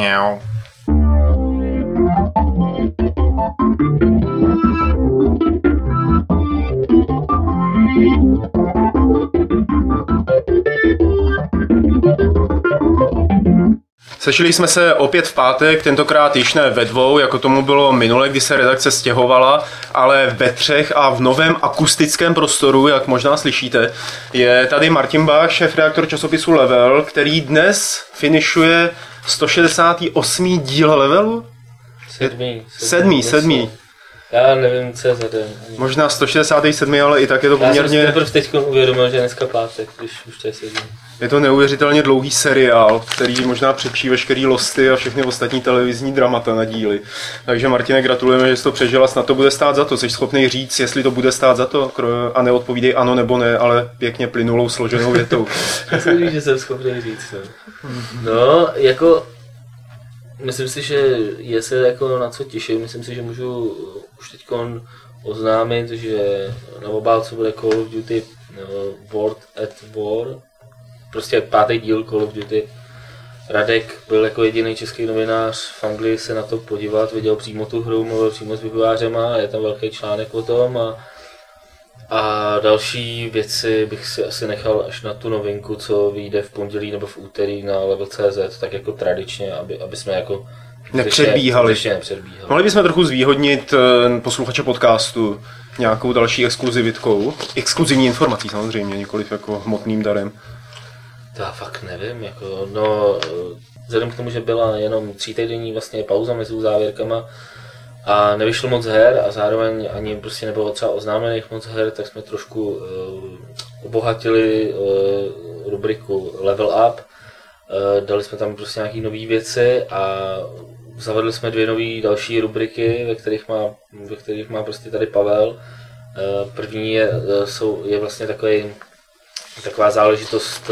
Sešli jsme se opět v pátek, tentokrát již ne ve dvou, jako tomu bylo minule, kdy se redakce stěhovala, ale ve třech a v novém akustickém prostoru, jak možná slyšíte. Je tady Martin Bach, šéfredaktor časopisu Level, který dnes finišuje 168. díl Levelu? Sedmý. Já nevím, co je za den. Možná 167, ale i tak je to poměrně... Já jsem si teprve teď uvědomil, že dneska pátek, když už to je 7. Je to neuvěřitelně dlouhý seriál, který možná přepší veškerý Losty a všechny ostatní televizní dramata na díly. Takže Martine, gratulujeme, že jsi to přežil a snad to bude stát za to. Jsi schopný říct, jestli to bude stát za to a neodpovídej ano nebo ne, ale pěkně plynulou složenou větou. Myslím, že jsem schopný říct. No, jako... Myslím si, že je se jako na co těšit. Myslím si, že můžu už teď oznámit, že na obálce bude Call of Duty World at War. Prostě 5. díl Call of Duty. Radek byl jako jediný český novinář v Anglii se na to podívat, viděl přímo tu hru, mluvil přímo s vývojářema, je tam velký článek o tom a další věci bych si asi nechal až na tu novinku, co vyjde v pondělí nebo v úterý na Level.cz, tak jako tradičně, aby jsme jako nepředbíhali. Mohli bychom trochu zvýhodnit posluchače podcastu nějakou další exkluzivitkou, exkluzivní informací samozřejmě, nikoliv jako hmotným darem. Já fakt nevím, jako, no, vzhledem k tomu, že byla jenom 3týdenní vlastně pauza mezi závěrkama a nevyšlo moc her a zároveň ani prostě nebylo třeba oznámených moc her, tak jsme trošku obohatili rubriku Level Up, dali jsme tam prostě nějaké nové věci a zavedli jsme 2 nové další rubriky, ve kterých má prostě tady Pavel. První je vlastně taková záležitost,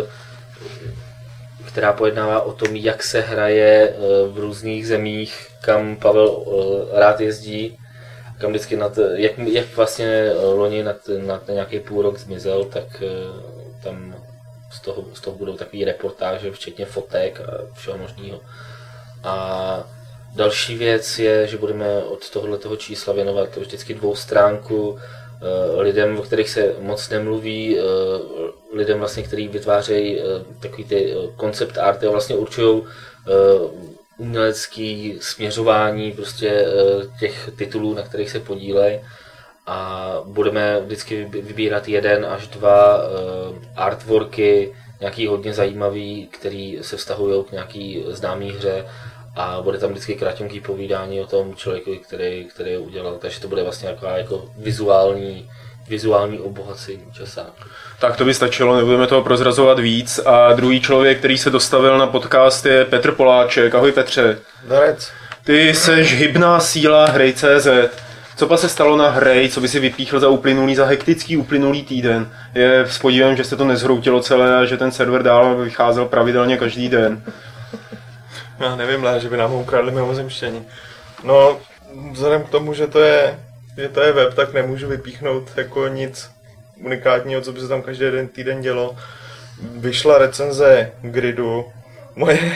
která pojednává o tom, jak se hraje v různých zemích, kam Pavel rád jezdí, kam vždycky jak vlastně loni na nějaký půl rok zmizel, tak tam z toho budou takové reportáže, včetně fotek a všeho možného. A další věc je, že budeme od tohoto čísla věnovat vždycky 2 stránku lidem, o kterých se moc nemluví, lidem vlastně, kteří vytvářejí takový ty concept arty a vlastně určují umělecký směřování prostě těch titulů, na kterých se podílejí. A budeme vždycky vybírat 1 až 2 artworky, nějaký hodně zajímavý, který se vztahují k nějaký známý hře. A bude tam vždycky krátěnký povídání o tom člověku, který je udělal, takže to bude vlastně jako vizuální obohacení časáku. Tak to by stačilo, nebudeme toho prozrazovat víc. A druhý člověk, který se dostavil na podcast, je Petr Poláček. Ahoj Petře. Darec. Ty seš hybná síla Hrej.cz. Co pa se stalo na Hrej, co by si vypíchl za hektický uplynulý týden? Je s podívem, že se to nezhroutilo celé a že ten server dál vycházel pravidelně každý den. Já nevím, že by nám ho ukradli mimozemštění. No, vzhledem k tomu, že to je web, tak nemůžu vypíchnout jako nic unikátního, co by se tam každý týden dělo. Vyšla recenze Gridu, moje...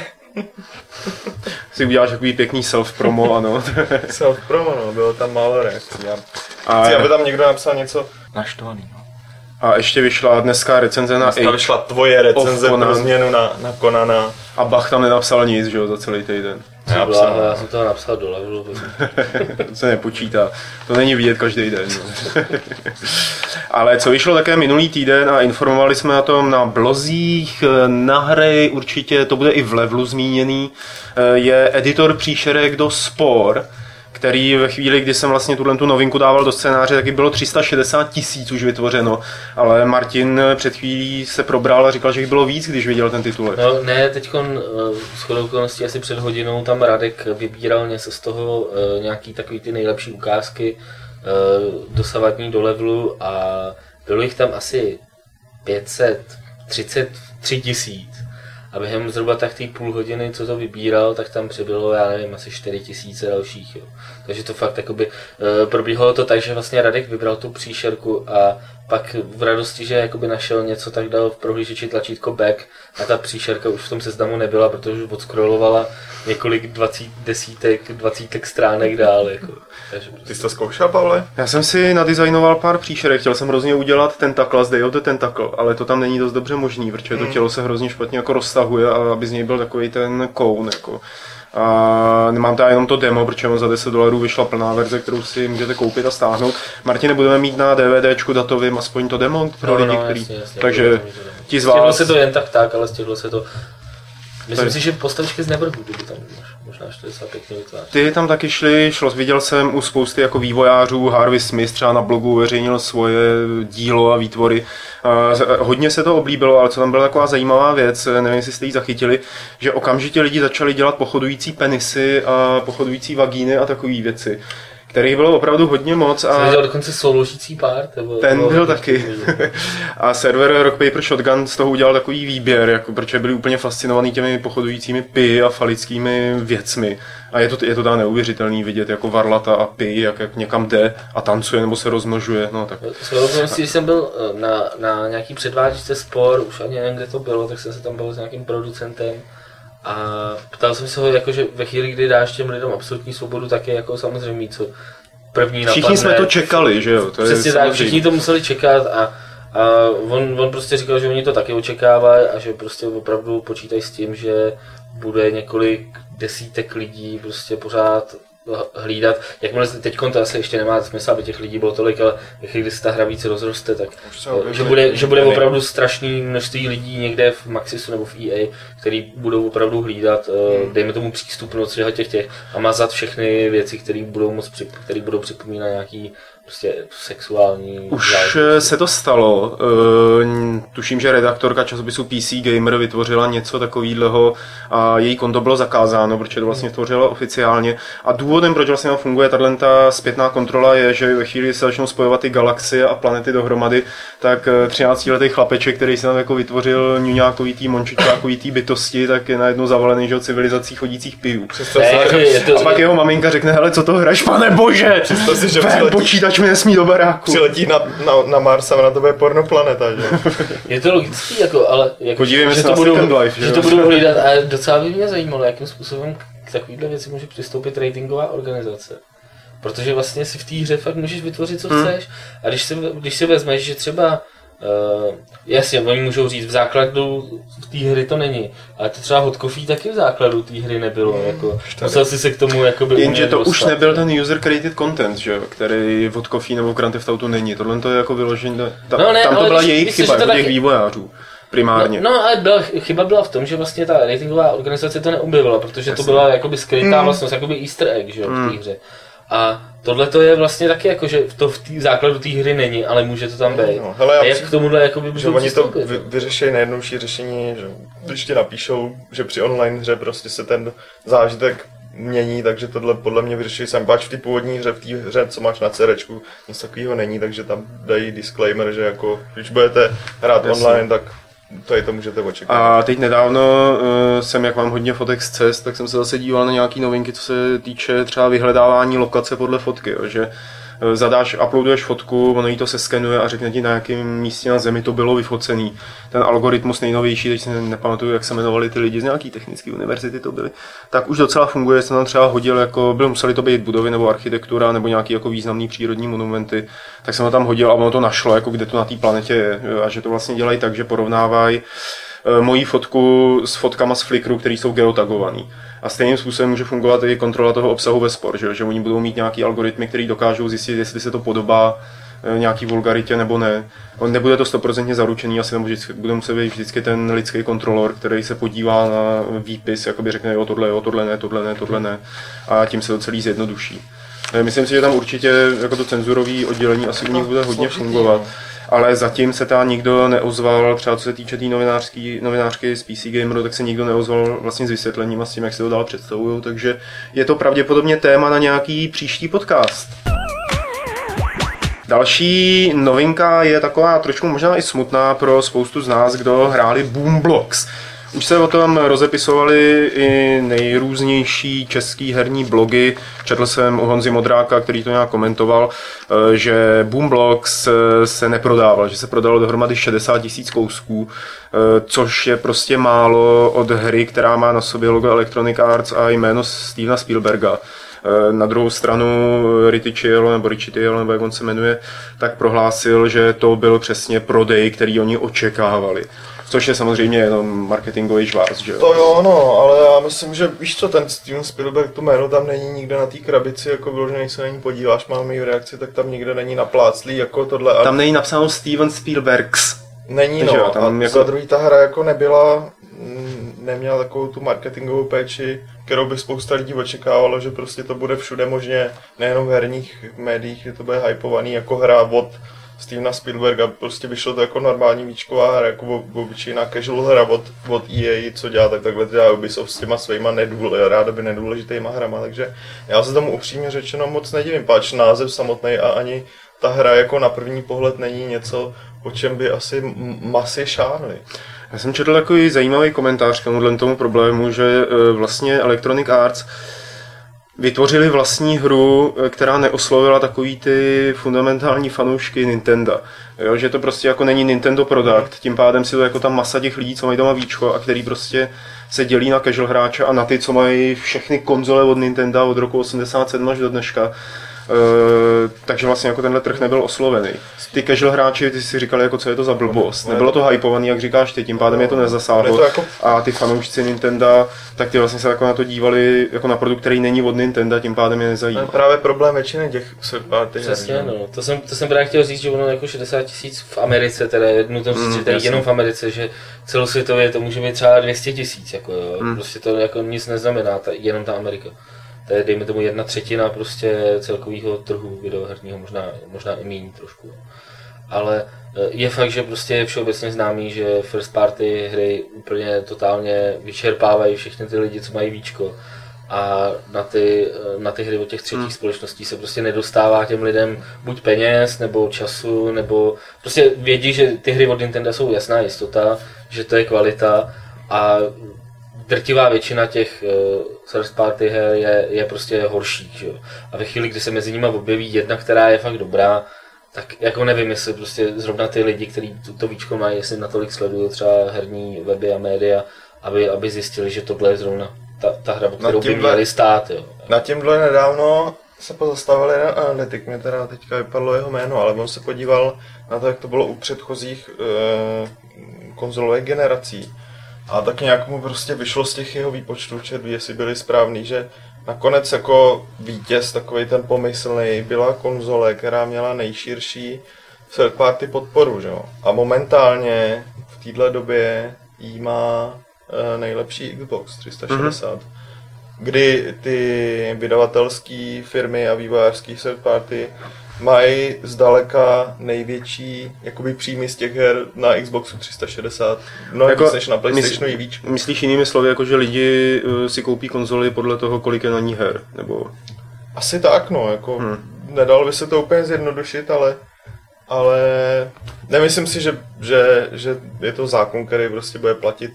Si uděláš takový pěkný self-promo, ano. Self-promo, no, bylo tam málo reakcí. Chci, aby tam někdo napsal něco naštvaný, no. A ještě vyšla dneska recenze na Age. Vyšla tvoje recenze pro změnu na Conana. A Bach tam nenapsal nic, že jo, za celý týden. Já jsem to napsal do Levelu. To se nepočítá, to není vidět každý den. No. Ale co vyšlo také minulý týden a informovali jsme na tom na blozích, na Hry, určitě to bude i v Levelu zmíněný, je editor příšerek do Spore, který ve chvíli, kdy jsem vlastně tu novinku dával do scénáře, taky bylo 360 000 už vytvořeno, ale Martin před chvílí se probral a říkal, že jich bylo víc, když viděl ten titulek. No ne, teďkon shodou okolností asi před hodinou tam Radek vybíral něco z toho, nějaký takový ty nejlepší ukázky dosavadní do Levelu a bylo jich tam asi 533 000. A během zhruba tak té půl hodiny, co to vybíral, tak tam přibylo, já nevím, asi 4 000 dalších. Jo. Takže to fakt jakoby, probíhalo to tak, že vlastně Radek vybral tu příšerku a pak v radosti, že jakoby našel něco, tak dal v prohlížeči tlačítko back a ta příšerka už v tom seznamu nebyla, protože už odscrollovala několik 20 stránek dál. Jako. Ty jsi to zkoušel, Pavle? Já jsem si nadizajnoval pár příšerek, chtěl jsem hrozně udělat tentakla z Day of the Tentacle, ale to tam není dost dobře možný, protože to tělo se hrozně špatně jako roztahuje, a aby z něj byl takový ten koun. Jako. A nemám tady jenom to demo, protože za $10 vyšla plná verze, kterou si můžete koupit a stáhnout. Martine, budeme mít na DVDčku datovým aspoň to demo pro lidi, který... Jasně, takže ti z vás... Stihlo se to jen tak, ale stihlo se to... Myslím si, že postavičky z Neverhoodu by tam možná šly docela pěkně vytvářet. Ty tam taky viděl jsem u spousty jako vývojářů, Harvey Smith třeba na blogu uveřejnil svoje dílo a výtvory. Hodně se to oblíbilo, ale co tam byla taková zajímavá věc, nevím, jestli jste ji zachytili, že okamžitě lidi začali dělat pochodující penisy a pochodující vagíny a takové věci, kterých bylo opravdu hodně moc. Jsem viděl dokonce souložící pár. Ten byl taky. A server Rock Paper Shotgun z toho udělal takový výběr, jako, protože byli úplně fascinovaní těmi pochodujícími py a falickými věcmi. A je to tam neuvěřitelný vidět, jako varlata a py, jak někam jde a tancuje nebo se rozmnožuje. No, tak. Když jsem byl na nějaký předváděčce Spor, už ani nevím, kde to bylo, tak jsem se tam byl s nějakým producentem. A ptal jsem se ho, jako, že ve chvíli, kdy dáš těm lidem absolutní svobodu, tak je jako samozřejmě co první napadne. Všichni jsme to čekali, že jo? To přesně tak, všichni to museli čekat a on prostě říkal, že oni to taky očekávají a že prostě opravdu počítají s tím, že bude několik desítek lidí prostě pořád hlídat. Jakmile teďkon to asi ještě nemá smysl, aby těch lidí bylo tolik, ale když se ta hra víc rozroste, tak že bude opravdu strašný množství lidí někde v Maxisu nebo v EA, který budou opravdu hlídat, dejme tomu přístupnost těch a mazat všechny věci, které budou připomínat nějaký prostě sexuální... Už se to stalo. Tuším, že redaktorka časopisu PC Gamer vytvořila něco takového a její konto bylo zakázáno, protože to vlastně tvořila oficiálně. A důvodem, proč vlastně funguje tato zpětná kontrola, je, že ve chvíli se začnou spojovat ty galaxie a planety dohromady, tak 13letý chlapeček, který se tam jako vytvořil ňuňákový tý mončičákový tý bytosti, tak je najednou zavalený, že od civilizací chodících pijů. A pak jeho maminka řekne, hele, co to hraješ, pane bože! Počítač mi nesmí do baráku. Přiletí na Mars a na to bude pornoplaneta, že? Je to logický, jako, ale jako, podívejme se na Second Life, že to budou hlídat a docela by mě zajímalo, jakým způsobem k takovýhle věci může přistoupit ratingová organizace. Protože vlastně si v té hře fakt můžeš vytvořit, co chceš. A když si vezmeš, že třeba jasně, oni můžou říct, v základu té hry to není, ale to třeba Hot Coffee taky v základu té hry nebylo, jako, musel si se k tomu jakoby jenže to dostat, už nebyl ten user created content, že, který v Hot Coffee nebo v Grand Theft Auto není, tohle to je jako vyložené, tam to byla jejich chyba, jako těch vývojářů. Primárně. No ale chyba byla v tom, že vlastně ta ratingová organizace to neobjevila, protože to byla jakoby skrytá vlastnost, jakoby easter egg, že, v té hře. A tohle to je vlastně taky jako, že to v základu té hry není, ale může to tam být. No, hele, a jak k tomuhle jakoby můžou přistoupit? Oni to vyřeší nejjednodušší řešení, že když ti napíšou, že při online hře prostě se ten zážitek mění, takže tohle podle mě vyřeší sám. Páč v té původní hře, v té hře, co máš na CDčku, nic takového není, takže tam dají disclaimer, že jako, když budete hrát online, tak to můžete očekávat. A teď nedávno jsem, jak mám hodně fotek z cest, tak jsem se zase díval na nějaký novinky, co se týče třeba vyhledávání lokace podle fotky, jo, že uploaduješ fotku, ono jí to seskenuje a řekne ti, na jakém místě na zemi to bylo vyfocený. Ten algoritmus nejnovější, teď si nepamatuju, jak se jmenovali ty lidi z nějaký technické univerzity to byly, tak už docela funguje, jsem tam třeba hodil, jako museli to být budovy nebo architektura nebo nějaký jako významný přírodní monumenty, tak jsem to tam hodil a ono to našlo, jako kde to na té planetě je a že to vlastně dělají tak, že porovnávají moji fotku s fotkama z Flickru, které jsou geotagovaný. A stejným způsobem může fungovat i kontrola toho obsahu ve Spor, že oni budou mít nějaký algoritmy, který dokážou zjistit, jestli se to podobá nějaký vulgaritě nebo ne. Nebude to 100% zaručený, asi bude muset být vždycky ten lidský kontrolor, který se podívá na výpis, jakoby řekne jo, tohle ne a tím se to celý zjednoduší. Myslím si, že tam určitě jako to cenzurové oddělení asi u nich bude hodně fungovat. Ale zatím se tam nikdo neozval, třeba co se týče té novinářky z PC Gameru, tak se nikdo neozval vlastně s vysvětlením a s tím, jak se to dál představují, takže je to pravděpodobně téma na nějaký příští podcast. Další novinka je taková trošku možná i smutná pro spoustu z nás, kdo hráli Boom Blocks. Už se o tom rozepisovali i nejrůznější český herní blogy. Četl jsem u Honzy Modráka, který to nějak komentoval, že Boomblocks se neprodával, že se prodalo dohromady 60 000 kousků, což je prostě málo od hry, která má na sobě logo Electronic Arts a jméno Stevena Spielberga. Na druhou stranu Richitiello, nebo jak on se jmenuje, tak prohlásil, že to byl přesně prodej, který oni očekávali. Což je samozřejmě jenom marketingový žvác, že jo? To jo, no, ale já myslím, že víš co, ten Steven Spielberg, to jméno tam není nikde na té krabici, jako vyložený se na ní podíváš, máme ji v reakci, tak tam nikde není napláclý, jako tohle. Tam není napsáno Steven Spielbergs. Není, no, jo, tam a jako... za druhý ta hra jako neměla takovou tu marketingovou péči, kterou by spousta lidí očekávalo, že prostě to bude všude možně, nejenom v herních médiích, že to bude hypovaný jako hra od Stevena Spielberga, prostě vyšlo to jako normální výčková hra, jako obyčejná casual hra od EA, co dělá, tak takhle dělá Ubisoft s těma svýma rádoby nedůležitýma hrama, takže já se tomu upřímně řečeno moc nedivím, páč název samotný a ani ta hra jako na první pohled není něco, o čem by asi masy šáhly. Já jsem četl takový zajímavý komentář k tomu problému, že vlastně Electronic Arts vytvořili vlastní hru, která neoslovila takový ty fundamentální fanoušky Nintendo. Jo, že to prostě jako není Nintendo product, tím pádem si to jako ta masa těch lidí, co mají doma víčko a který prostě se dělí na casual hráče a na ty, co mají všechny konzole od Nintendo od roku 87 až do dneška. Takže vlastně jako tenhle trh nebyl oslovený. Ty casual hráči, ty si říkali, jako co je to za blbost. Nebylo to hypovaný, jak říkáš ty, tím pádem je to nezasáhlo. A ty fanoušci Nintendo, tak ty vlastně se jako na to dívali jako na produkt, který není od Nintendo, tím pádem je nezajímá. To je právě problém většiny těch third-party. Přesně, no. To jsem právě chtěl říct, že ono jako 60 000 v Americe, teda nutno říct, že tady jenom v Americe, že celosvětově to může být třeba 200 000, jako jo. Prostě to jako nic neznamená, jenom ta Amerika. To je, dejme tomu, 1/3 prostě celkového trhu videoherního, možná i méně trošku. Ale je fakt, že prostě je všeobecně známý, že first party hry úplně totálně vyčerpávají všechny ty lidi, co mají víčko. A na ty hry od těch třetích společností se prostě nedostává těm lidem buď peněz, nebo času, nebo prostě vědí, že ty hry od Nintendo jsou jasná jistota, že to je kvalita a drtivá většina těch first party her je prostě horší, že jo. A ve chvíli, kdy se mezi nimi objeví jedna, která je fakt dobrá, tak jako nevím, jestli prostě zrovna ty lidi, kteří to víčko mají, jestli natolik sledují třeba herní weby a média, aby zjistili, že tohle je zrovna ta hra, o kterou by měli stát, jo. Na tímhle nedávno se pozastavil jeden analytik, mě teda teďka vypadlo jeho jméno, ale on se podíval na to, jak to bylo u předchozích konzolových generací. A tak nějak mu prostě vyšlo z těch jeho výpočtů, jestli byly správný, že nakonec jako vítěz, takovej ten pomyslný, byla konzole, která měla nejširší third party podporu, že jo. A momentálně v této době jí má nejlepší Xbox 360, kdy ty vydavatelské firmy a vývojářské third party mají zdaleka největší jakoby příjmy z těch her na Xboxu 360, mnohem jako, víc než na PlayStationu i víc. Myslíš jinými slovy, jako že lidi si koupí konzoli podle toho, kolik je na ní her, nebo? Asi tak, no, jako nedalo by se to úplně zjednodušit, ale nemyslím si, že je to zákon, který prostě bude platit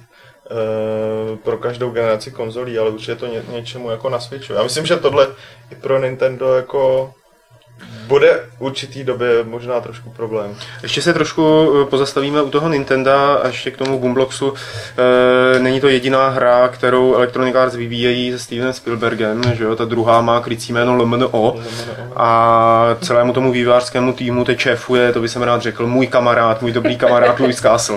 pro každou generaci konzolí, ale určitě to něčemu jako nasvědčuje. Já myslím, že tohle i pro Nintendo jako bude v určitý době možná trošku problém. Ještě se trošku pozastavíme u toho Nintendo a ještě k tomu Boomboxu. Není to jediná hra, kterou Electronic Arts vyvíjejí se Stevenem Spielbergem, že jo? Ta druhá má krycí jméno LMNO a celému tomu vývojářskému týmu teď šéfuje, to by jsem rád řekl, můj dobrý kamarád Louis Castle.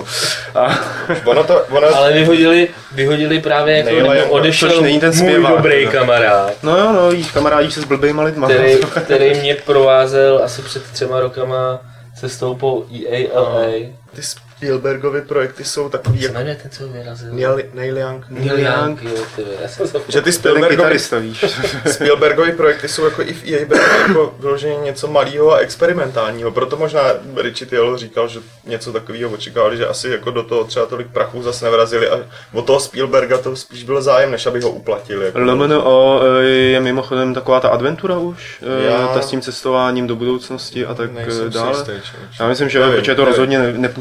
Ale vyhodili právě jako odešel můj dobrý kamarád. No jo, no, víš, kamarádíš se s blbýma lidma. Který mě provázel asi před 3 rokama cestou po EA LA. Ty Spielbergovy projekty jsou takový jak... Jmenuje ten, co vyrazil? Neil Young. Neil Young, jo, já jsem zapomněl. Že ty Spielbergovy projekty jsou jako i v EA jako vyloženě něco malého a experimentálního. Proto možná Richitiello říkal, že něco takového očekávali, že asi jako do toho třeba tolik prachu zase nevrazili a od toho Spielberga to spíš byl zájem, než aby ho uplatili. Jako LMNO je mimochodem taková ta adventura už, ta s tím cestováním do budoucnosti a tak dále. Já myslím, že protože to rozhodně nepůsobí jako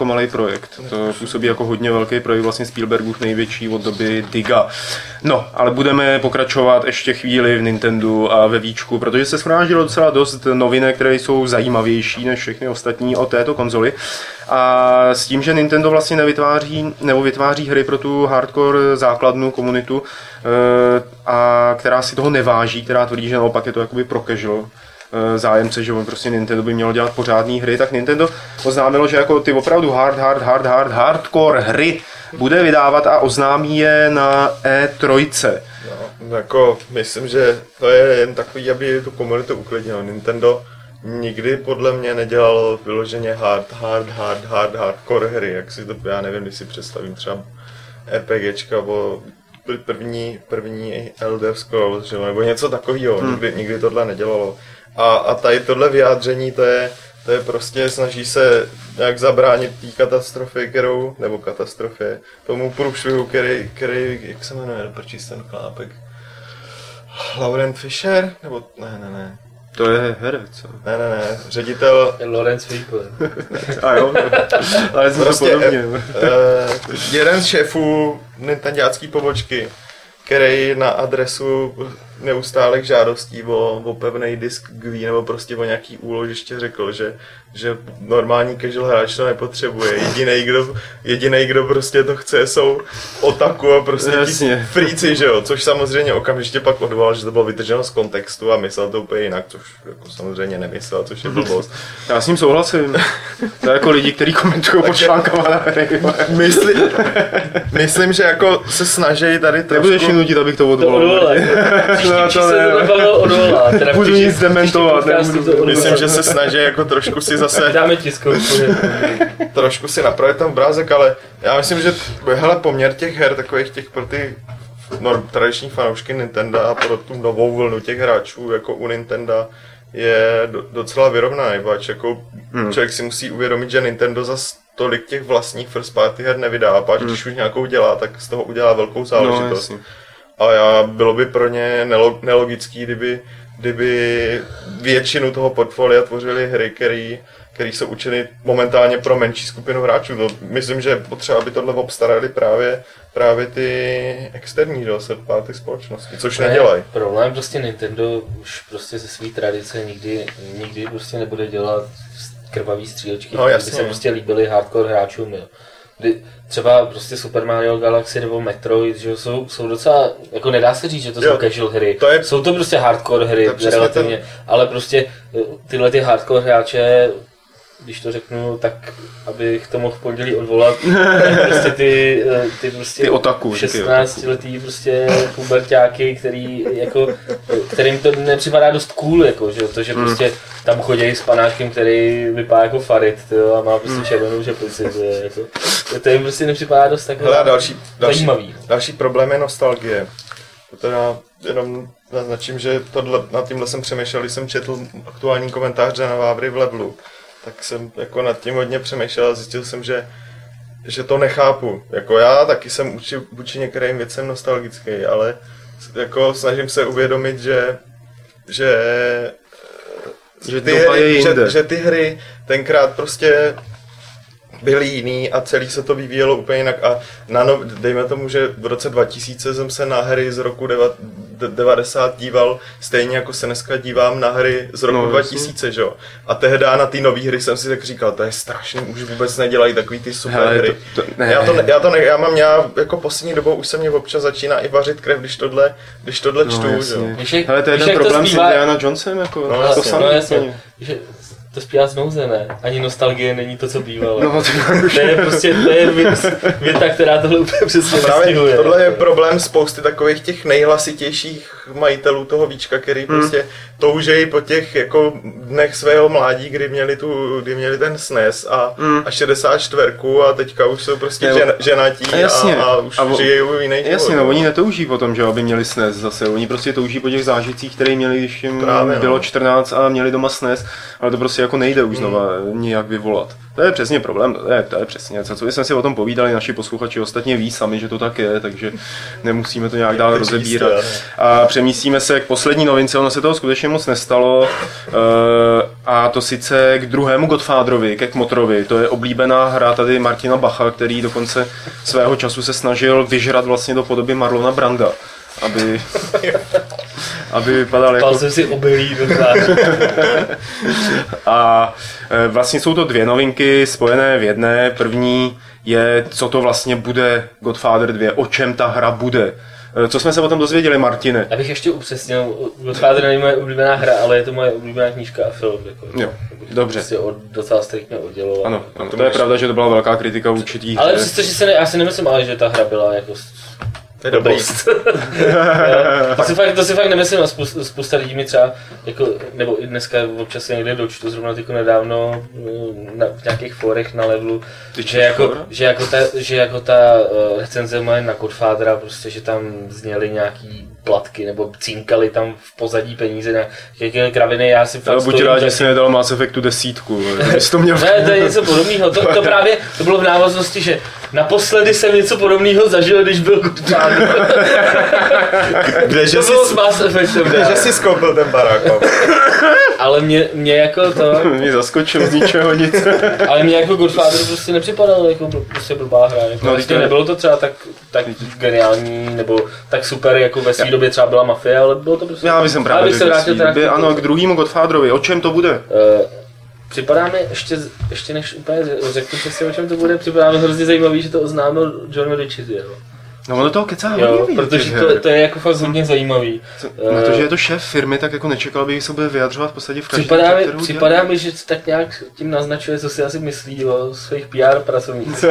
malý projekt. To působí jako hodně velký projekt, vlastně Spielbergův největší od doby Diga. No, ale budeme pokračovat ještě chvíli v Nintendo a ve víčku, protože se shromáždilo docela dost novinek, které jsou zajímavější než všechny ostatní o této konzoli. A s tím, že Nintendo vlastně vytváří hry pro tu hardcore základnu komunitu, a která si toho neváží, která tvrdí, že naopak je to jakoby pro casual zájemce, že prostě Nintendo by mělo dělat pořádné hry, tak Nintendo oznámilo, že jako ty opravdu hardcore hry bude vydávat a oznámí je na E3. No, jako myslím, že to je jen takový, aby tu komunitu uklidnilo. Nintendo nikdy podle mě nedělalo vyloženě hardcore hry, jak si to, já nevím, když si představím třeba RPGčka o první Elder Scrolls, nebo něco takového, nikdy tohle nedělalo. A tady tohle vyjádření, to je prostě, snaží se nějak zabránit té katastrofě, tomu průšvihu, který, jak se jmenuje, proč ten chlápek? Laurent Fischer? Nebo ne. To je herec. Ne, ředitel... Lawrence Fishburne. A jo, ale jsme prostě, to podobně. Jeden z šéfů nintendácký pobočky, který na adresu neustálých žádostí o pevný disk GUI nebo prostě o nějaký úložiště řekl, že normální casual hráč to nepotřebuje. Jedinej, kdo prostě to chce, jsou otaku a prostě ti fríci, že jo? Což samozřejmě okamžitě pak odvolal, že to bylo vytrženo z kontextu a myslel to úplně jinak, což jako samozřejmě nemyslel, což je blbost. Já s ním souhlasím. To je jako lidi, kteří komentují pod článkama na hry. Myslím, že jako se snaží tady trošku... Nebudeš mi nutit, abych to odvolal. Budu nic dementovat. Myslím, že se snaží jako trošku si zase... Dáme tiskovku. Trošku si napravit ten obrázek, ale já myslím, že poměr těch her, takových těch pro ty tradiční fanoušky Nintendo a pro tu novou vlnu těch hráčů jako u Nintendo je docela vyrovnaný, pač jako člověk si musí uvědomit, že Nintendo zas tolik těch vlastních first party her nevydá, pač když už nějakou dělá, tak z toho udělá velkou záležitost. A bylo by pro ně nelogický, kdyby většinu toho portfolia tvořily hry, které jsou určeny momentálně pro menší skupinu hráčů. To myslím, že potřeba, aby tohle obstarali právě ty externí third party společnosti, což nedělají. Problém prostě Nintendo už prostě ze své tradice nikdy prostě nebude dělat krvavý střílečky, které by se prostě líbily hardcore hráčům. Jo. Třeba prostě Super Mario Galaxy nebo Metroid, že jsou docela, jako nedá se říct, že to jsou casual hry. Jsou to prostě hardcore hry relativně, ale prostě tyhle ty hardcore hráče, když to řeknu, tak abych to mohl v pondělí odvolat, prostě ty otaku, 16letý prostě puberťáky, kterým to nepřipadá dost cool, jako, že to, že prostě tam chodí s panáčkem, který vypadá jako Farid, tyjo, a má prostě červenou žeplici, to jim prostě nepřipadá dost takový zajímavý. Další problém je nostalgie. Teda jenom naznačím, že nad tímhle jsem přemýšlel, když jsem četl aktuální komentáře na Vávry v Levelu, tak jsem jako nad tím hodně přemýšlel a zjistil jsem, že to nechápu. Jako já taky jsem vůči některým věcem nostalgický, ale jako snažím se uvědomit, že ty hry tenkrát prostě byly jiný a celý se to vyvíjelo úplně jinak a dejme tomu, že v roce 2000 jsem se na hry z roku 90 díval stejně jako se dneska dívám na hry z roku 2000, že jo. A tehdy na ty nový hry jsem si tak říkal, to je strašný, už vůbec nedělají takový ty super hry. Já mám jako poslední dobou už se mě občas začíná i vařit krev, když tohle čtu, že jo. Hele, to je ten problém s Indiana Jonesem, jako to samé. To zpívá znouze, ne? Ani nostalgie není to, co bývalo. To je věta, která tohle úplně přesně vystihuje. Tohle je problém spousty takových těch nejhlasitějších majitelů toho víčka, který prostě toužejí po těch jako dnech svého mládí, kdy měli ten SNES a 64 a teďka už jsou prostě ženatí a už žijou jiný život. Jasně, no, oni netouží po tom, že aby měli SNES zase. Oni prostě touží po těch zážitcích, které měli, když jim bylo 14 a měli doma SNES, ale to prostě jako nejde už znova nijak vyvolat. To je přesně problém, to je přesně. Co jsme si o tom povídali, naši posluchači ostatně ví sami, že to tak je, takže nemusíme to nějak dál rozebírat. A přemístíme se k poslední novince, ono se toho skutečně moc nestalo, a to sice k druhému Godfatherovi, ke Kmotrovi. To je oblíbená hra tady Martina Bacha, který dokonce svého času se snažil vyžrat vlastně do podoby Marlona Branda, aby vypadal jako... Pal jsem si obilí do tváře. A vlastně jsou to dvě novinky spojené v jedné. První je, co to vlastně bude Godfather 2, o čem ta hra bude. Co jsme se o tom dozvěděli, Martine? Já bych ještě upřesnil, Godfather není moje oblíbená hra, ale je to moje oblíbená knížka a film. Jako, jo, dobře. Prostě docela striktně odděloval. Ano, to je pravda, že to byla velká kritika určitých. Ale přestože já si nemyslím, ale že ta hra byla jako... To je dobrý. To si fakt nemyslím, a spousta lidí mi třeba, jako, nebo i dneska občas se někde dočtu, zrovna tyko nedávno v nějakých forech na levelu, že jako ta recenze moje na Godfathera, prostě, že tam zněly nějaký platky, nebo cinkali tam v pozadí peníze na jaké kraviny, já si fakt buď rád, že si nedal Mass Effectu 10, to měl... Ne, to je něco podobného, to bylo v návaznosti, že naposledy jsem něco podobného zažil, když byl Godfather. Kdeže si skoupil ten barák? Ale mě jako to... Mě zaskočil z ničeho nic. Ale mě jako Godfather prostě nepřipadal jako prostě blbá hra. Jako vlastně nebylo to třeba tak geniální, nebo tak super, jako ve své době třeba byla Mafie, ale bylo to prostě... Já bych právě ano, k druhému Godfatherovi, o čem to bude? Připadá mi, ještě než úplně řeknu přesně, o čem to bude, připadá mi hrozně zajímavý, že to oznámil John Ritchie. No ono toho kecá hodně, protože to je jako fakt hodně zajímavý. Na to, že je to šéf firmy, tak jako nečekal bych, se bude vyjadřovat v podstatě v každém Připadá mi, že tak nějak tím naznačuje, co si asi myslí o svých PR pracovnících.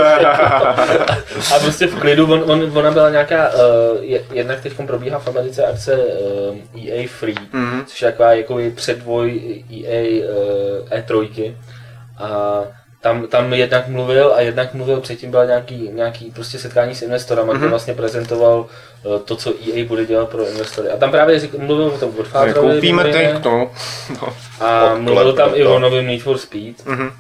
A prostě v klidu, ona byla nějaká, jednak teď probíhá v Americe akce EA Free, což je taková jako předvoj EA E3. A tam jednak mluvil předtím byla nějaký prostě setkání s investorama, kde vlastně prezentoval to, co EA bude dělat pro investory. A tam právě mluvil o tom Godfatherovi. Koupíme tank, no. A mluvil tam i o novém Need for Speed.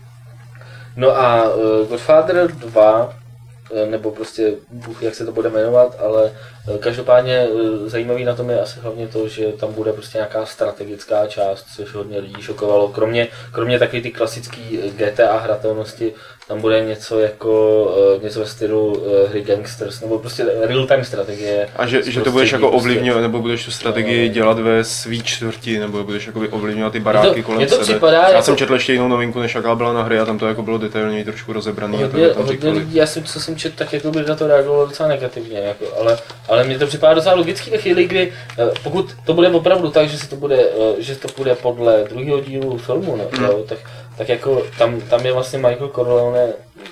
No a Godfather 2, nebo prostě Bůh, jak se to bude jmenovat, ale každopádně zajímavý na tom je asi hlavně to, že tam bude prostě nějaká strategická část, což hodně lidí šokovalo. Kromě takové ty klasické GTA hratelnosti, tam bude něco něco ve stylu hry Gangsters, nebo prostě real-time strategie. A že to budeš jako ovlivňovat, nebo budeš tu strategii dělat ve svý čtvrti, nebo budeš jako ovlivňovat ty baráky kolem sebe. Já jsem četl ještě jinou novinku, než jaká byla na hry, a tam to jako bylo detailněji trošku rozebraný. Hodně lidí, co jsem četl, tak jako by na to reagovalo docela negativně, jako, ale mně to připadá docela logický ve chvíli, kdy pokud to bude opravdu tak, že to bude podle druhého dílu filmu, tak jako tam je vlastně Michael Corleone,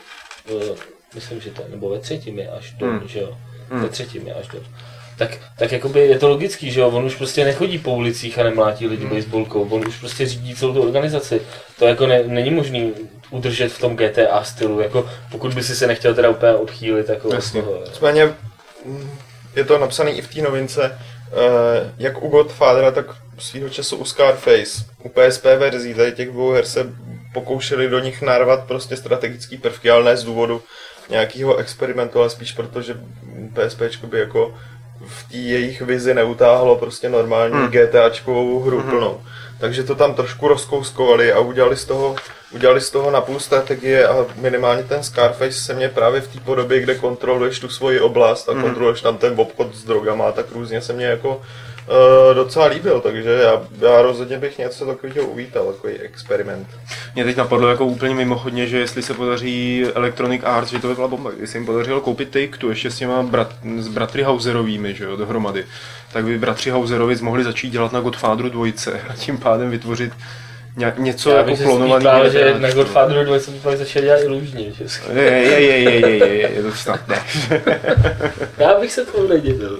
myslím, že to je, nebo ve třetím je až do, že jo, ve třetím je až do. Tak jakoby je to logický, že jo, on už prostě nechodí po ulicích a nemlátí lidi baseballkou, on už prostě řídí celou tu organizaci. To jako není možný udržet v tom GTA stylu, jako pokud by si se nechtěl teda úplně odchýlit jako od toho. Nicméně je to napsané i v té novince, jak u Godfathera, tak svýho času u Scarface. U PSP verzí tady těch dvou her se pokoušeli do nich narvat prostě strategický prvky, ale ne z důvodu nějakého experimentu, ale spíš protože PSPčko by jako v té jejich vizi neutáhlo prostě normální GTAčkovou hru plnou. Takže to tam trošku rozkouskovali a udělali z toho napůl strategie, a minimálně ten Scarface se mě právě v té podobě, kde kontroluješ tu svoji oblast a kontroluješ tam ten obchod s drogama, tak různě se mě jako docela líbil, takže já rozhodně bych něco takového uvítal, takový experiment. Mě teď napadlo jako úplně mimochodně, že jestli se podaří Electronic Arts, že to by byla bomba, jestli se jim podařilo koupit Take-Two ještě s těma s bratry Hauserovými, že jo, dohromady, tak by bratři Hauserovi mohli začít dělat na Godfatheru 2 a tím pádem vytvořit něco já jako klonovaného. Že na Godfatheru 2 jsem pak začal dělat i různě. Je to snad ne. Já bych se toho nedivil.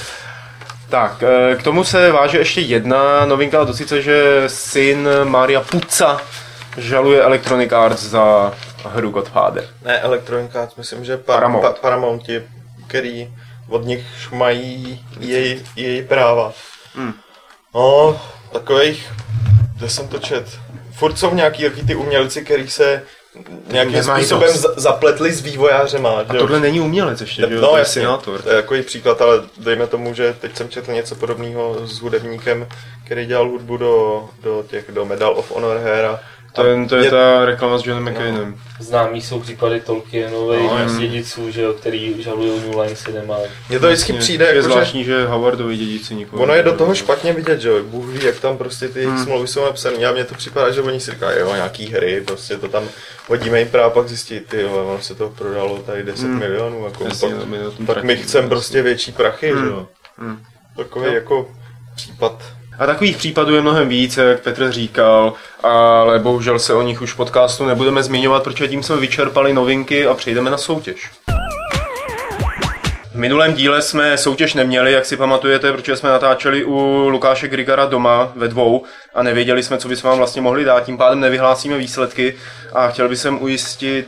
Tak, k tomu se váže ještě jedna novinka, a to sice, že syn Maria Puza žaluje Electronic Arts za hru Godfather. Ne, Electronic Arts, myslím, že Paramounti, který od nich mají její práva. No, takových, kde jsem to čet, furt jsou nějaký ty umělci, který se nějakým způsobem zapletli s vývojářema. A tohle není umělec ještě, že jo? No jasně, to je jako příklad, ale dejme tomu, že teď jsem četl něco podobného s hudebníkem, který dělal hudbu do Medal of Honor Hera. To je ta reklama s Johnem McCainem. No. Známý jsou případy Tolkienových dědiců, že jo, který žalují New Line Cinema. Mně to vždycky přijde je jako, zvláštní, že Howardovi dědici nikoho. Ono je do toho špatně vidět, že jo, Bůh ví, jak tam prostě ty smlouvy jsou napsané. A mně to připadá, že oni si říkají, jo, nějaký hry, prostě to tam hodíme jim práv, pak zjistí, ty jo, ono se to prodalo tady 10 milionů, jako, jasně, pak my chceme prostě větší prachy, že jo. Takový jako případ. A takových případů je mnohem víc, jak Petr říkal, ale bohužel se o nich už v podcastu nebudeme zmiňovat, protože tím jsme vyčerpali novinky a přejdeme na soutěž. V minulém díle jsme soutěž neměli, jak si pamatujete, protože jsme natáčeli u Lukáše Grigara doma ve dvou a nevěděli jsme, co bychom vám vlastně mohli dát, tím pádem nevyhlásíme výsledky a chtěl bych sem ujistit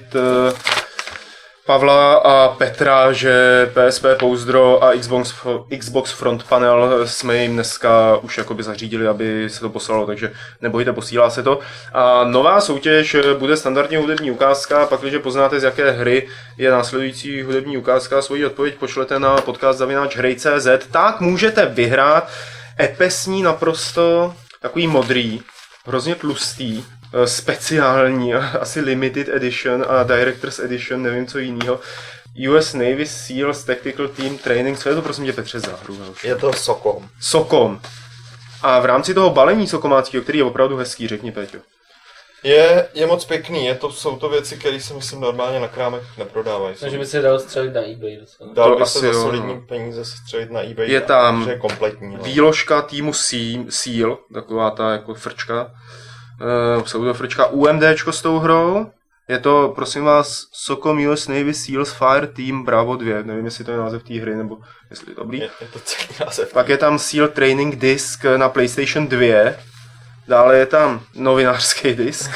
Pavla a Petra, že PSP Pouzdro a Xbox Front Panel jsme jim dneska už jakoby zařídili, aby se to poslalo, takže nebojte, posílá se to. A nová soutěž bude standardně hudební ukázka, pak když poznáte, z jaké hry je následující hudební ukázka, svoji odpověď pošlete na podcast@hraj.cz, tak můžete vyhrát epesní naprosto takový modrý, hrozně tlustý, speciální, asi limited edition a director's edition, nevím co jinýho. US Navy SEALs Tactical Team Training, co je to prosím tě Petře za hru? Je to Socom. Socom. A v rámci toho balení sokomáckého, který je opravdu hezký, řekni Peťo. Je moc pěkný, jsou to věci, které se myslím normálně na krámech neprodávají. Takže by se dal střelit na eBay docela. Dal by se za solidní peníze střelit na eBay, je tam je kompletní. výložka týmu SEAL, taková ta jako frčka, pseudofrčka, UMDčko s tou hrou. Je to, prosím vás, Socom US Navy SEALs Fire Team Bravo 2. Nevím, jestli to je název té hry, nebo jestli je dobrý. Je to celý název. Pak je tam SEAL Training Disk na PlayStation 2. Dále je tam novinářský disk.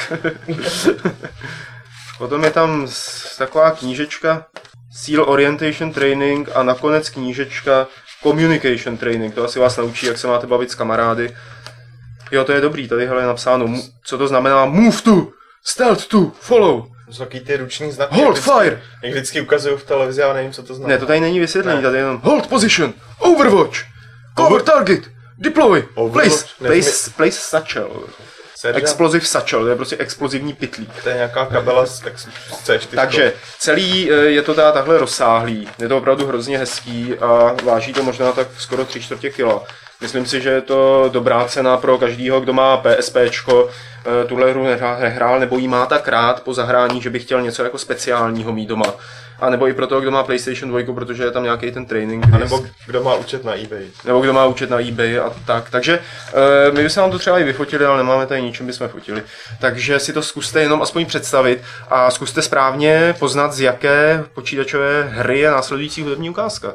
Potom je tam taková knížečka SEAL Orientation Training a nakonec knížečka Communication Training. To asi vás naučí, jak se máte bavit s kamarády. Jo, to je dobrý, tady hele je napsáno, co to znamená move to, stealth to, follow. To jsou takový ty ruční znaky, hold fire. Jak vždycky ukazují v televizi, já nevím, co to znamená. Ne, to tady není vysvětlení, tady je jenom hold position, overwatch, cover target, deploy, place satchel. Explosive satchel, to je prostě explozivní pytlík. To je nějaká kabela z C4. Takže celý je to takhle rozsáhlý, je to opravdu hrozně hezký a váží to možná tak skoro 3/4 kila. Myslím si, že je to dobrá cena pro každýho, kdo má PSPčko, tuhle hru nehrál nebo jí má tak rád po zahrání, že by chtěl něco jako speciálního mít doma. A nebo i pro toho, kdo má PlayStation 2, protože je tam nějaký ten training. A nebo kdo má účet na eBay. Nebo kdo má účet na eBay a tak. Takže my bychom vám to třeba i vyfotili, ale nemáme tady ničem bychom fotili. Takže si to zkuste jenom aspoň představit a zkuste správně poznat, z jaké počítačové hry je následující hudební ukázka.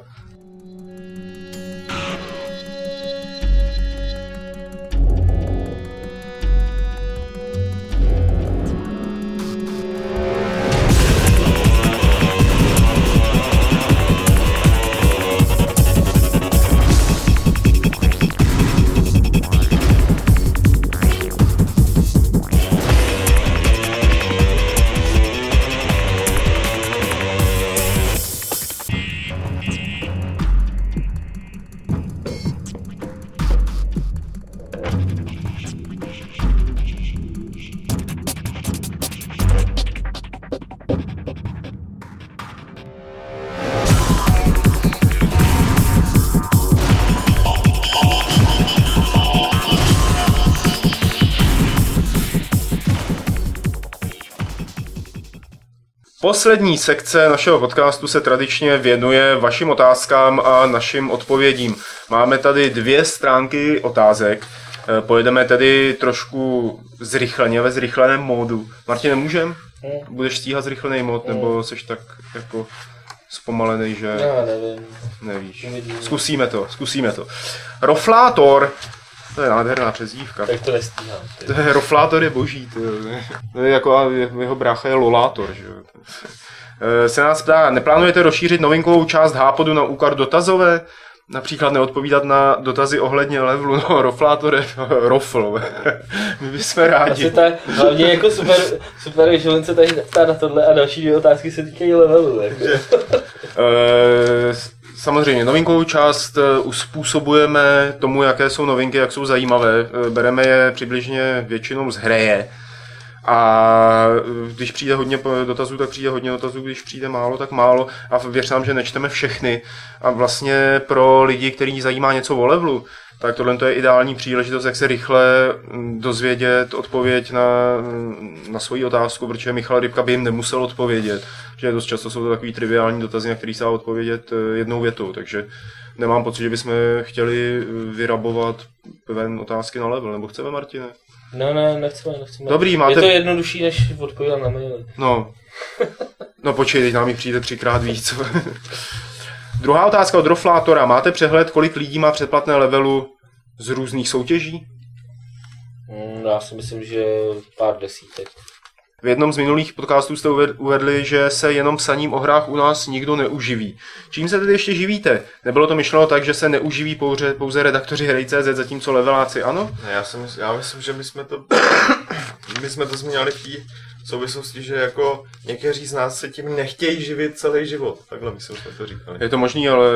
Poslední sekce našeho podcastu se tradičně věnuje vašim otázkám a našim odpovědím. Máme tady 2 stránky otázek. Pojedeme tedy trošku zrychleně, ve zrychleném módu. Martin, nemůžem? Budeš stíhat zrychlený mód, nebo seš tak jako zpomalený, že... Já nevím. Nevíš. Zkusíme to. Roflátor. To je nádherná přezdívka. Tak to nestíhám. Roflátor je boží. To je jako jeho brácha je Lolátor, že jo. Se nás ptá, neplánujete rozšířit novinkovou část Hápodu na úkor dotazové? Například neodpovídat na dotazy ohledně levelu, no, Roflátore, rofl. My bychom rádi. Asi tak, hlavně jako super, že on se tady neptá na tohle a další 2 otázky se týkají levelu. Jako. Samozřejmě, novinkovou část uspůsobujeme tomu, jaké jsou novinky, jak jsou zajímavé. Bereme je přibližně většinou z hraje. A když přijde hodně dotazů, tak přijde hodně dotazů, když přijde málo, tak málo. A věř nám, že nečteme všechny. A vlastně pro lidi, kteří zajímá něco o levelu, tak tohle je ideální příležitost, jak se rychle dozvědět odpověď na svoji otázku, protože Michal Rybka by jim nemusel odpovědět. Že dost často jsou to takový triviální dotazy, na který se dá odpovědět jednou větou. Takže nemám pocit, že bychom chtěli vyrabovat ven otázky na level. Nebo chceme, Martine? No, nechceme. Dobrý, máte... Je to jednodušší, než odpovídat na maily. No počkej, teď nám jich přijde 3x víc. Druhá otázka od Roflátora. Máte přehled, kolik lidí má předplatné levelu z různých soutěží? Já si myslím, že pár desítek. V jednom z minulých podcastů jste uvedli, že se jenom psaním o hrách u nás nikdo neuživí. Čím se tedy ještě živíte? Nebylo to myšleno tak, že se neuživí pouze redaktoři hry.cz, zatímco leveláci ano? Ne, já myslím, že my jsme to zmínili v té souvislosti, že jako někteří z nás se tím nechtějí živit celý život. Takhle myslím, jsme to říkali. Je to možný, ale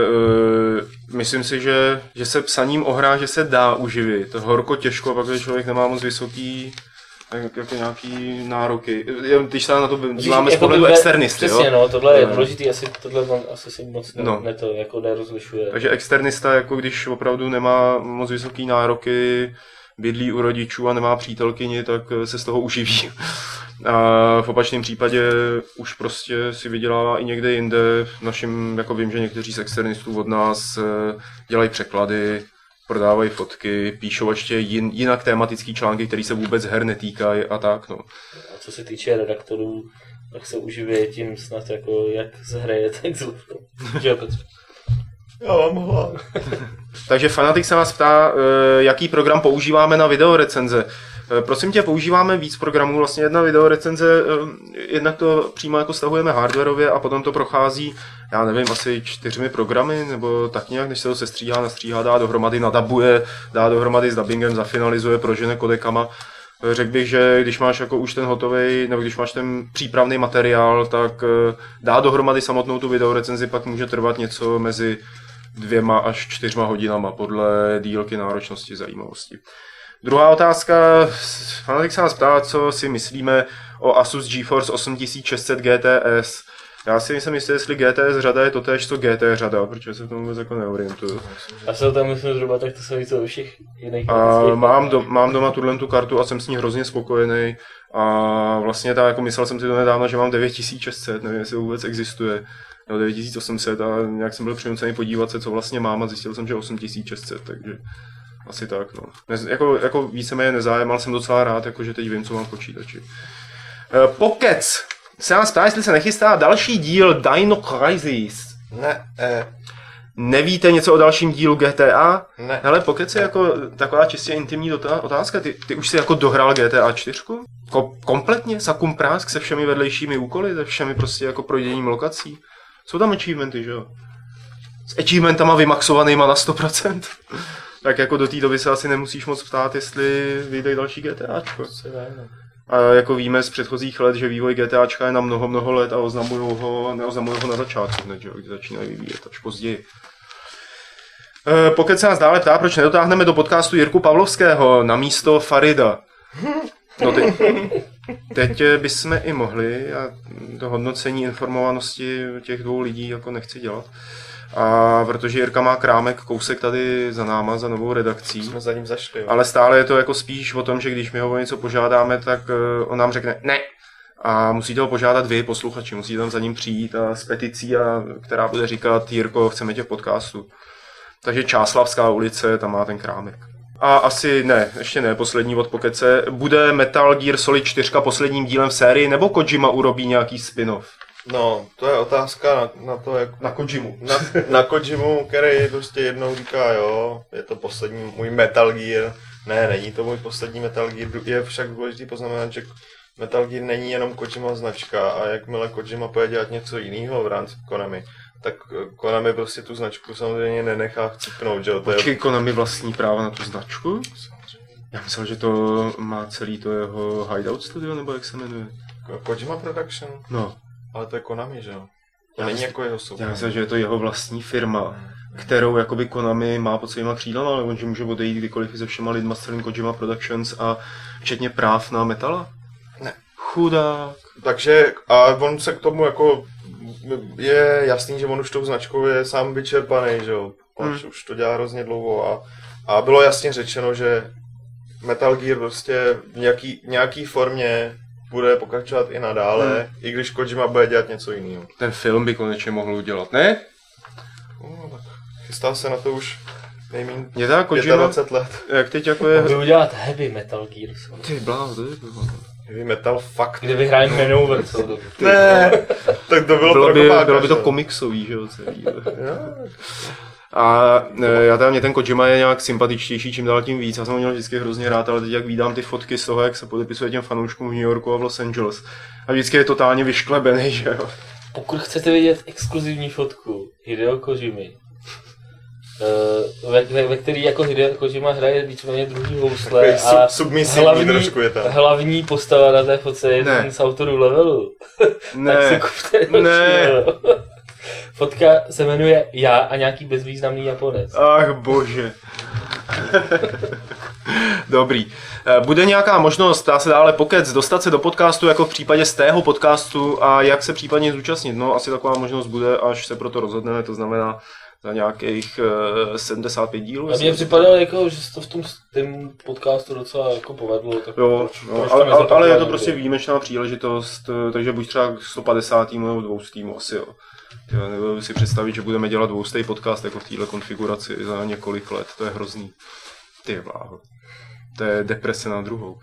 myslím si, že se psaním o hrách, že se dá uživit. To horko těžko, pak když člověk nemá moc vysoký jako nějaký nároky. Když se na to díváme z pohledu externisty, přesně, jo? No, tohle je důležitý, asi si moc nerozlišuje. Takže externista, jako když opravdu nemá moc vysoký nároky, bydlí u rodičů a nemá přítelkyni, tak se z toho uživí. A v opačném případě už prostě si vydělává i někde jinde. Našim, jako vím, že někteří z externistů od nás dělají překlady, prodávají fotky, píšou ještě jinak tematický články, které se vůbec her netýkají a tak, no. A co se týče redaktorů, tak se uživuje tím snad jako jak z hry, tak z luftu. Že Petře? Já vám mohla. Takže fanatik se nás ptá, jaký program používáme na videorecenze. Prosím tě, používáme víc programů, vlastně jedna videorecenze, jednak to přímo jako stahujeme hardwarově a potom to prochází, já nevím, asi 4 programy, nebo tak nějak, než se to sestříhá, nastříhá, dá dohromady, nadabuje, dá dohromady s dubbingem, zafinalizuje, prožene kodekama. Řekl bych, že když máš jako už ten hotový, nebo když máš ten přípravný materiál, tak dá dohromady samotnou tu videorecenzi, pak může trvat něco mezi 2 až 4 hodinama podle dílky, náročnosti, zajímavosti. Druhá otázka, fanatik se nás ptá, co si myslíme o Asus GeForce 8600 GTS. Já si nejsem jistý, jestli GTS řada je totéž, co GT řada, protože se v tom vůbec jako neorientuju. Já se tam myslím zhruba, tak to se víc o všech jiných. Mám doma tu kartu a jsem s ní hrozně spokojený. A vlastně jako myslel jsem si do nedávna, že mám 9600, nevím, jestli vůbec existuje. No 9800 a nějak jsem byl přinucený podívat se, co vlastně mám a zjistil jsem, že 8600, takže asi tak, no. Jako víceméně nezájem, ale jsem docela rád, že teď vím, co mám v počítači. Pokec se nás ptá, jestli se nechystá další díl Dino Crisis. Ne. Nevíte něco o dalším dílu GTA? Ne. Hele, Pokec je jako taková čistě intimní otázka. Ty už si jako dohrál GTA 4? Kompletně? Sakum prásk se všemi vedlejšími úkoly, se všemi prostě jako projděním lokací? Jsou tam achievementy, že jo? S achievementama vymaxovanýma na 100%. Tak jako do té doby se asi nemusíš moc ptát, jestli vyjde další GTAčko. A jako víme z předchozích let, že vývoj GTAčka je na mnoho let a neoznamují ho na začátku, ne, že? Kdy začínají vyvíjet až později. Pokud se nás dále ptá, proč nedotáhneme do podcastu Jirku Pavlovského na místo Farida. No teď bychom i mohli, já to hodnocení informovanosti těch 2 lidí jako nechci dělat. A protože Jirka má krámek kousek tady za náma, za novou redakcí. Jsme za ním zašli. Ale stále je to jako spíš o tom, že když my ho o něco požádáme, tak on nám řekne ne. A musíte ho požádat vy, posluchači, musíte tam za ním přijít a s peticí, která bude říkat Jirko, chceme tě v podcastu. Takže Čáslavská ulice, tam má ten krámek. A asi ne, ještě ne, poslední od Pokece. Bude Metal Gear Solid 4 posledním dílem v sérii, nebo Kojima urobí nějaký spin-off? No, to je otázka na to, jak... Na Kojimu. Na Kojimu, který prostě jednou říká, jo, je to poslední můj Metal Gear. Ne, není to můj poslední Metal Gear, je však důležitý poznamenat, že Metal Gear není jenom Kojima značka a jakmile Kojima půjde dělat něco jiného v rámci Konami, tak Konami prostě tu značku samozřejmě nenechá chcípnout, že jo? Počkej, Konami vlastní práva na tu značku? Já myslel, že to má celý to jeho Hideout Studio, nebo jak se jmenuje? Kojima Production? No. Ale to je Konami, že jo? To není jako jeho soukromí. Já myslím, že je to jeho vlastní firma, kterou jakoby Konami má pod svýma křídlama, ale on že může odejít kdykoliv se všema lidma z celým Kojima Productions a včetně práv na Metala? Ne. Chudák. Takže a on se k tomu jako je jasný, že on už tou značkou je sám vyčerpaný, že jo? Už to dělá hrozně dlouho a bylo jasně řečeno, že Metal Gear prostě v nějaký formě bude pokračovat i nadále, i když Kojima bude dělat něco jiného. Ten film by konečně mohl udělat, ne? No, tak chystá se na to už nejméně 25 let. Jak teď jako je... Může udělat Heavy Metal Gear. Ty bláho, to je bláho. Heavy Metal fakt. Kde vyhrajem Manover celou dobu. Ne, tak to bylo bylo by to komiksový, že jo, celý. A mě ten Kojima je nějak sympatičtější, čím dál tím víc. Já jsem ho měl vždycky hrozně rád, ale teď jak vídám ty fotky z toho, jak se podepisuje těm fanouškům v New Yorku a v Los Angeles. A vždycky je totálně vyšklebený, že jo. Pokud chcete vidět exkluzivní fotku Hideo Kojimy, ve který jako Hideo Kojima hraje víceméně druhý housle a hlavní postava na té fotce je ten z autorů Levelu. Tak si kupte Fotka se jmenuje Já a nějaký bezvýznamný Japonec. Ach bože. Dobrý. Bude nějaká možnost, dá se dále pokec, dostat se do podcastu jako v případě z tého podcastu a jak se případně zúčastnit? No asi taková možnost bude, až se pro to rozhodneme, to znamená za nějakých 75 dílů. A mně připadalo, jako, že se to v tom podcastu docela jako povedlo. Tak jo, ale je to prostě výjimečná příležitost, takže buď třeba 150. nebo 200. asi jo. Já nebudu si představit, že budeme dělat 200. podcast jako v této konfiguraci za několik let, to je hrozný. Ty bláho. To je deprese na druhou.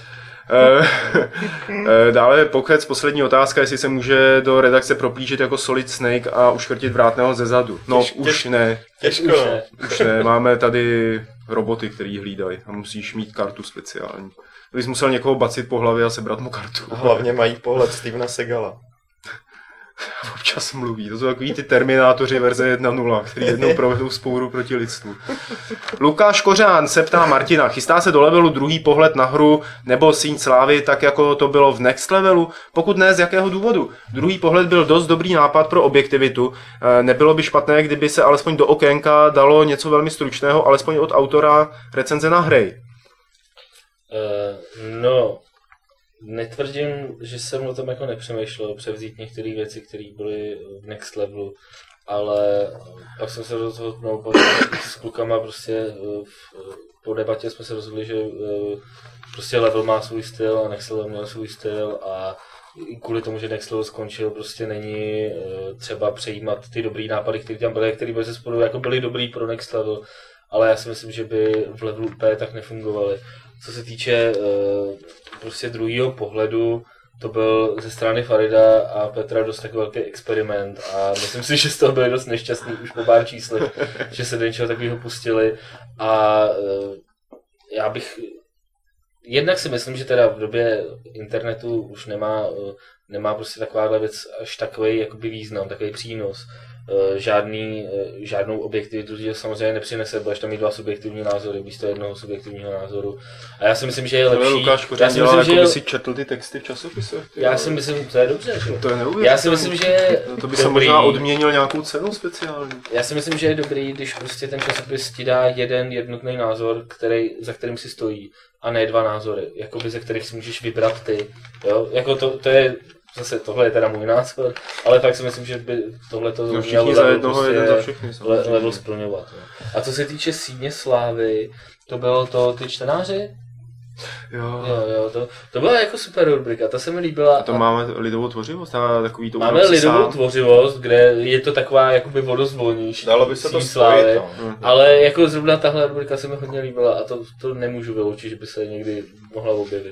Dále pokec, poslední otázka, jestli se může do redakce proplížit jako Solid Snake a uškrtit vrátného ze zadu. No už ne. Těžko. Už ne, máme tady roboty, který hlídají a musíš mít kartu speciální. Bys musel někoho bacit po hlavě a sebrat mu kartu. A hlavně mají pohled Stevena Segala. Občas mluví, to jsou takový ty Terminátoři verze 1.0, který jednou provedou vzpouru proti lidstvu. Lukáš Kořán se ptá Martina, chystá se do levelu druhý pohled na hru nebo Síň slávy, tak jako to bylo v Next levelu? Pokud ne, z jakého důvodu? Druhý pohled byl dost dobrý nápad pro objektivitu. Nebylo by špatné, kdyby se alespoň do okénka dalo něco velmi stručného, alespoň od autora recenze na hry. Netvrdím, že jsem o tom jako nepřemýšlel převzít některé věci, které byly v Next levelu, ale pak jsem se rozhodl, s klukama prostě po debatě jsme se rozhodli, že prostě level má svůj styl a Next level měl svůj styl a kvůli tomu, že Next level skončil, prostě není třeba přejímat ty dobrý nápady, které tam byly, které by se spolu jako byly dobrý pro Next level, ale já si myslím, že by v levelu úplně tak nefungovaly. Co se týče prostě druhého pohledu, to byl ze strany Farida a Petra dost takový velký experiment a myslím si, že z toho byli dost nešťastní už po pár číslech, že se do něčeho takového pustili a já bych, jednak si myslím, že teda v době internetu už nemá prostě takováhle věc až takový jakoby význam, takový přínos. Žádnou objektivitu samozřejmě nepřinese, budeš tam mít dva subjektivní názory, místo jednoho subjektivního názoru. A já si myslím, že je lepší. Lukáš Kořán dělá, jako by si četl ty texty v časopisech. Já si myslím, to je dobře. To je neuvěřitelné. Já si myslím, že to by se možná odměnil nějakou cenu speciální. Já si myslím, že je dobrý, když prostě ten časopis ti dá jeden jednotný názor, za kterým si stojí, a ne dva názory, jakoby ze kterých si můžeš vybrat ty. Jo? Jako to je zase tohle je teda můj názor, ale tak si myslím, že by tohleto mělo level splňovat. No. A co se týče Síně slávy, to bylo to ty čtenáři? Jo, to byla jako super rubrika, ta se mi líbila. A to máme lidovou tvořivost? Takový to máme lidovou tvořivost, kde je to taková jakoby vodozvolnější. Dalo by se to spojit, ale jako zrovna tahle rubrika se mi hodně líbila a to nemůžu vyloučit, že by se někdy mohla objevit.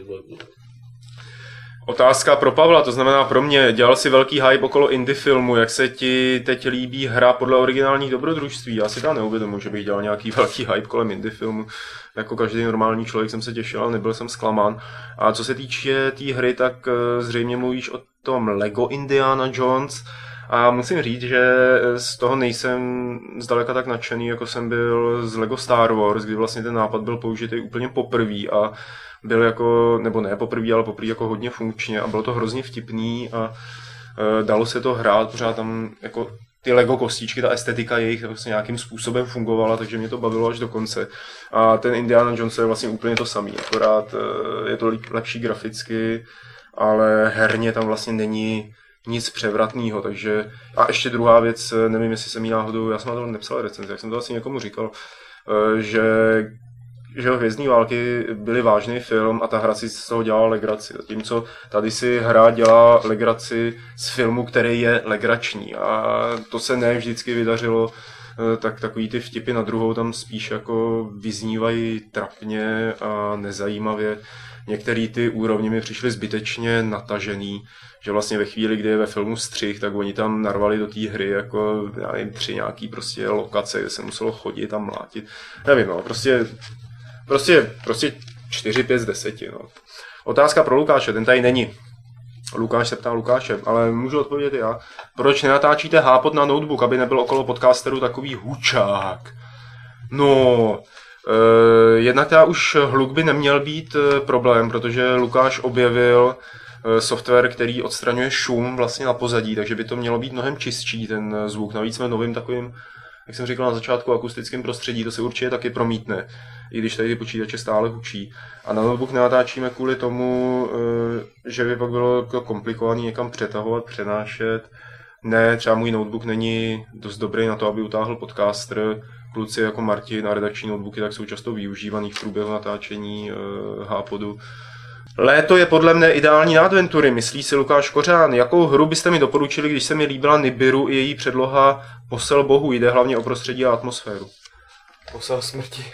Otázka pro Pavla, to znamená pro mě, dělal si velký hype okolo indie filmu, jak se ti teď líbí hra podle originálních dobrodružství? Já si teda neuvědomuji, že bych dělal nějaký velký hype kolem indie filmu. Jako každý normální člověk jsem se těšil, ale nebyl jsem zklamán. A co se týče té hry, tak zřejmě mluvíš o tom Lego Indiana Jones. A musím říct, že z toho nejsem zdaleka tak nadšený, jako jsem byl z Lego Star Wars, kdy vlastně ten nápad byl použitý úplně poprvé a byl jako, nebo ne poprvé, ale poprvé jako hodně funkčně a bylo to hrozně vtipný a dalo se to hrát, pořád tam jako ty Lego kostičky, ta estetika jejich vlastně nějakým způsobem fungovala, takže mě to bavilo až do konce. A ten Indiana Jones je vlastně úplně to samý, akorát je to lepší graficky, ale herně tam vlastně není nic převratného, takže a ještě druhá věc, nevím, jestli jsem jí náhodou, já jsem na to nepsal recenzi, jak jsem to asi někomu říkal, že Hvězdní války byly vážný film a ta hra si z toho dělala legraci, zatímco tady si hra dělá legraci z filmu, který je legrační a to se ne vždycky vydařilo, tak takový ty vtipy na druhou tam spíš jako vyznívají trapně a nezajímavě. Některé ty úrovně mi přišly zbytečně natažený, že vlastně ve chvíli, kdy je ve filmu střih, tak oni tam narvali do té hry jako, já nevím, 3 nějaký prostě lokace, kde se muselo chodit a mlátit. Nevím, no, prostě 4-5 z 10, no. Otázka pro Lukáše, ten tady není. Lukáš se ptá Lukáše, ale můžu odpovědět já. Proč nenatáčíte hápot na notebook, aby nebyl okolo podcasteru takový hučák? No, jednak já už hluk by neměl být problém, protože Lukáš objevil software, který odstraňuje šum vlastně na pozadí, takže by to mělo být mnohem čistší ten zvuk. Navíc jsme novým takovým, jak jsem říkal na začátku, akustickém prostředí, to se určitě taky promítne, i když tady ty počítače stále hučí. A na notebook nenatáčíme kvůli tomu, že by pak bylo komplikovaný někam přetahovat, přenášet. Ne, třeba můj notebook není dost dobrý na to, aby utáhl podcaster. Kluci jako Martin a redakční notebooky tak jsou často využívaný v průběhu natáčení hápodu. Léto je podle mne ideální na adventury, myslí si Lukáš Kořán. Jakou hru byste mi doporučili, když se mi líbila Nibiru i její předloha Posel bohu? Jde hlavně o prostředí a atmosféru. Posel smrti.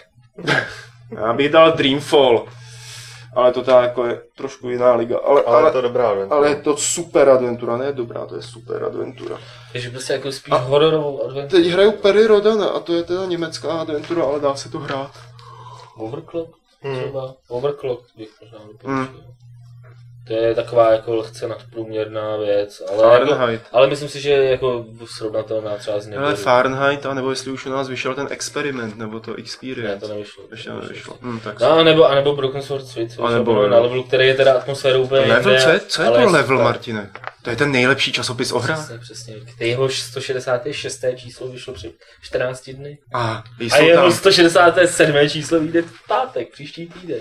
Já bych dal Dreamfall. Ale to jako je trošku jiná liga. Ale je to dobrá adventura. Ale je to super adventura, ne dobrá, to je super adventura. Takže prostě jako spíš hororovou adventuru. Teď hraju Perry Rodana a to je teda německá adventura, ale dá se to hrát. Overclock? Třeba Overclock bych možná doporučil. To je taková jako lehce nadprůměrná věc, ale myslím si, že je jako srovnatelná třeba z Nibiru. Ale Fahrenheit, anebo jestli už u nás vyšel ten experiment, nebo to Experience. Ne, to nevyšlo. Ještě nevyšlo. Tak no, a nebo Broken Sword Switch, na levelu, který je teda atmosférou úplně level, co je to level, Martine? To je ten nejlepší časopis o hrách. Přesně. Jehož 166. číslo vyšlo před 14 dny. A jeho 167. číslo vyjde v pátek, příští týden.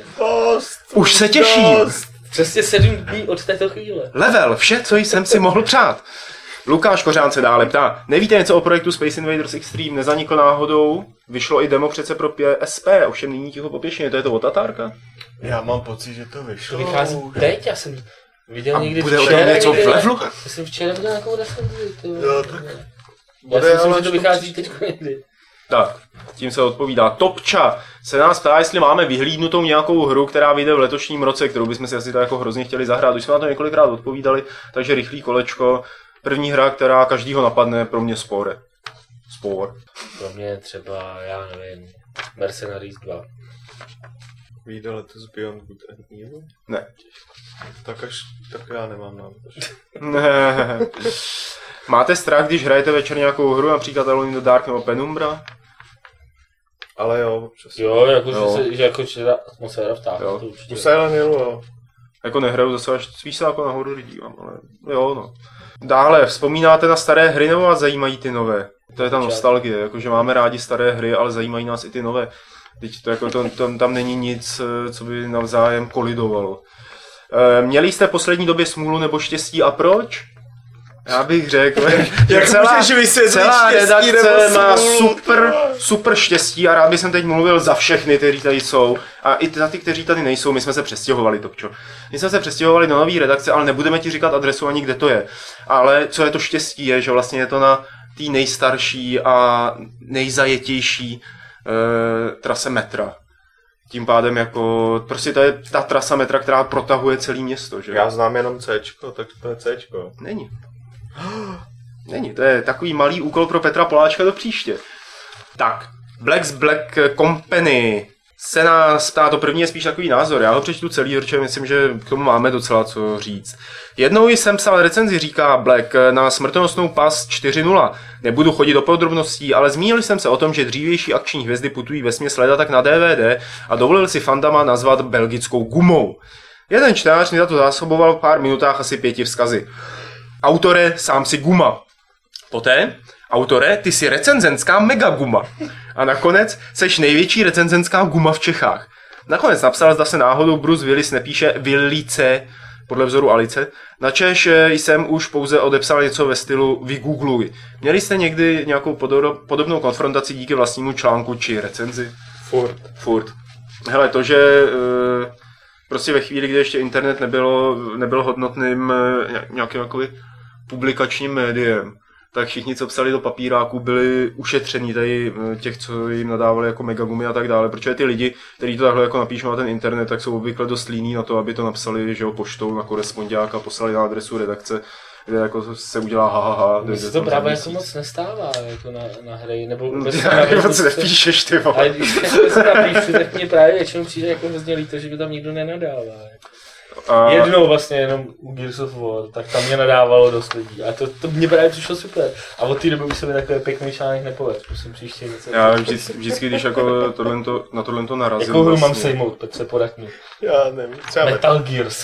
Už se těším. Přesně 7 dní od této chvíle. Level, vše, co jsem si mohl přát. Lukáš Kořán se dále ptá. Nevíte něco o projektu Space Invaders Extreme? Nezanikl náhodou? Vyšlo i demo přece pro PSP, ovšem nyní ticho popěšeně. To je to o Tatárka? Já mám pocit, že to vyšlo. To vychází teď, já jsem viděl někdy včera. A bude o tom něco v levelu? Já jsem včera viděl nějakou recenzi. Jo, tak. Já si myslím, že to vychází teď někdy. Tak, tím se odpovídá. Topča se nás ptá, jestli máme vyhlídnutou nějakou hru, která vyjde v letošním roce, kterou bychom si asi tak jako hrozně chtěli zahrát. Už jsme na to několikrát odpovídali, takže rychlý kolečko. První hra, která každýho napadne, pro mě Spore. Pro mě třeba, já nevím, Mercenaries 2. Vyjde letos Beyond Good and Evil? Ne. Tak já nemám návod. Ne. Máte strach, když hrajete večer nějakou hru, například Alone in the Dark nebo Penumbra? Ale jo, občas. Jo, že jako atmosféra vtáhne, to určitě. U Silent Hillu, jo. Jako nehraju zase až spíš se jako na horory dívám, ale jo no. Dále, vzpomínáte na staré hry nebo vás zajímají ty nové? To je ta nostalgie, jakože máme rádi staré hry, ale zajímají nás i ty nové. Teď to, jako tam není nic, co by navzájem kolidovalo. Měli jste v poslední době smůlu nebo štěstí a proč? Já bych řekl, že celá redakce má super štěstí a rád bych teď mluvil za všechny, kteří tady jsou. A i za ty, kteří tady nejsou, my jsme se přestěhovali, Topčo. My jsme se přestěhovali do nové redakce, ale nebudeme ti říkat adresu ani kde to je. Ale co je to štěstí je, že vlastně je to na té nejstarší a nejzajetější trase metra. Tím pádem jako, prostě to je ta trasa metra, která protahuje celé město, že? Já znám jenom Cčko, tak to je Cčko. Není, to je takový malý úkol pro Petra Poláčka do příště. Tak, Black Company. se nás ptá, to první je spíš takový názor, já ho přečtu celý, protože myslím, že k tomu máme docela co říct. Jednou jsem psal recenzi, říká Black, na smrtonosnou PAS 4.0. Nebudu chodit do podrobností, ale zmínil jsem se o tom, že dřívější akční hvězdy putují vesměs leda tak na DVD a dovolil si fandama nazvat belgickou gumou. Jeden čtenář mi za to zásoboval v pár minutách asi 5 vzkazy. Autore, sám si guma. Poté, autore, ty jsi recenzenská megaguma. A nakonec, seš největší recenzenská guma v Čechách. Nakonec napsal, zda se náhodou Bruce Willis nepíše Willice, podle vzoru Alice, načež jsem už pouze odepsal něco ve stylu vygoogluj. Měli jste někdy nějakou podobnou konfrontaci díky vlastnímu článku či recenzi? Furt. Hele, to, že prostě ve chvíli, kdy ještě internet nebyl hodnotným nějakým publikačním médiem, tak všichni, co psali do papíráku, byli ušetření tady těch, co jim nadávali jako megagumy a tak dále, protože ty lidi, kteří to takhle jako napíšou na ten internet, tak jsou obvykle dost líní na to, aby to napsali, že jo, poštou na korespondiák a poslali na adresu redakce, kde jako se udělá hahaha. Mně se to právě jako moc nestává jako na hry, nebo vůbec moc nepíšeš, ty vole. Ale když se napíšu, tak mě právě většinou přijde jako hrozně líto, že by tam nikdo nenadává. Jednou vlastně jenom u Gears of War, tak tam mě nadávalo dost lidí a to mě právě přišlo super. A od té doby už se mi takový pěkný článek nepovedl, musím příště něco. Já vždycky, když jako na tohle narazím. Jakou hru mám sejmout, Petře, podat mi. Já nevím, třeba Metal Gears.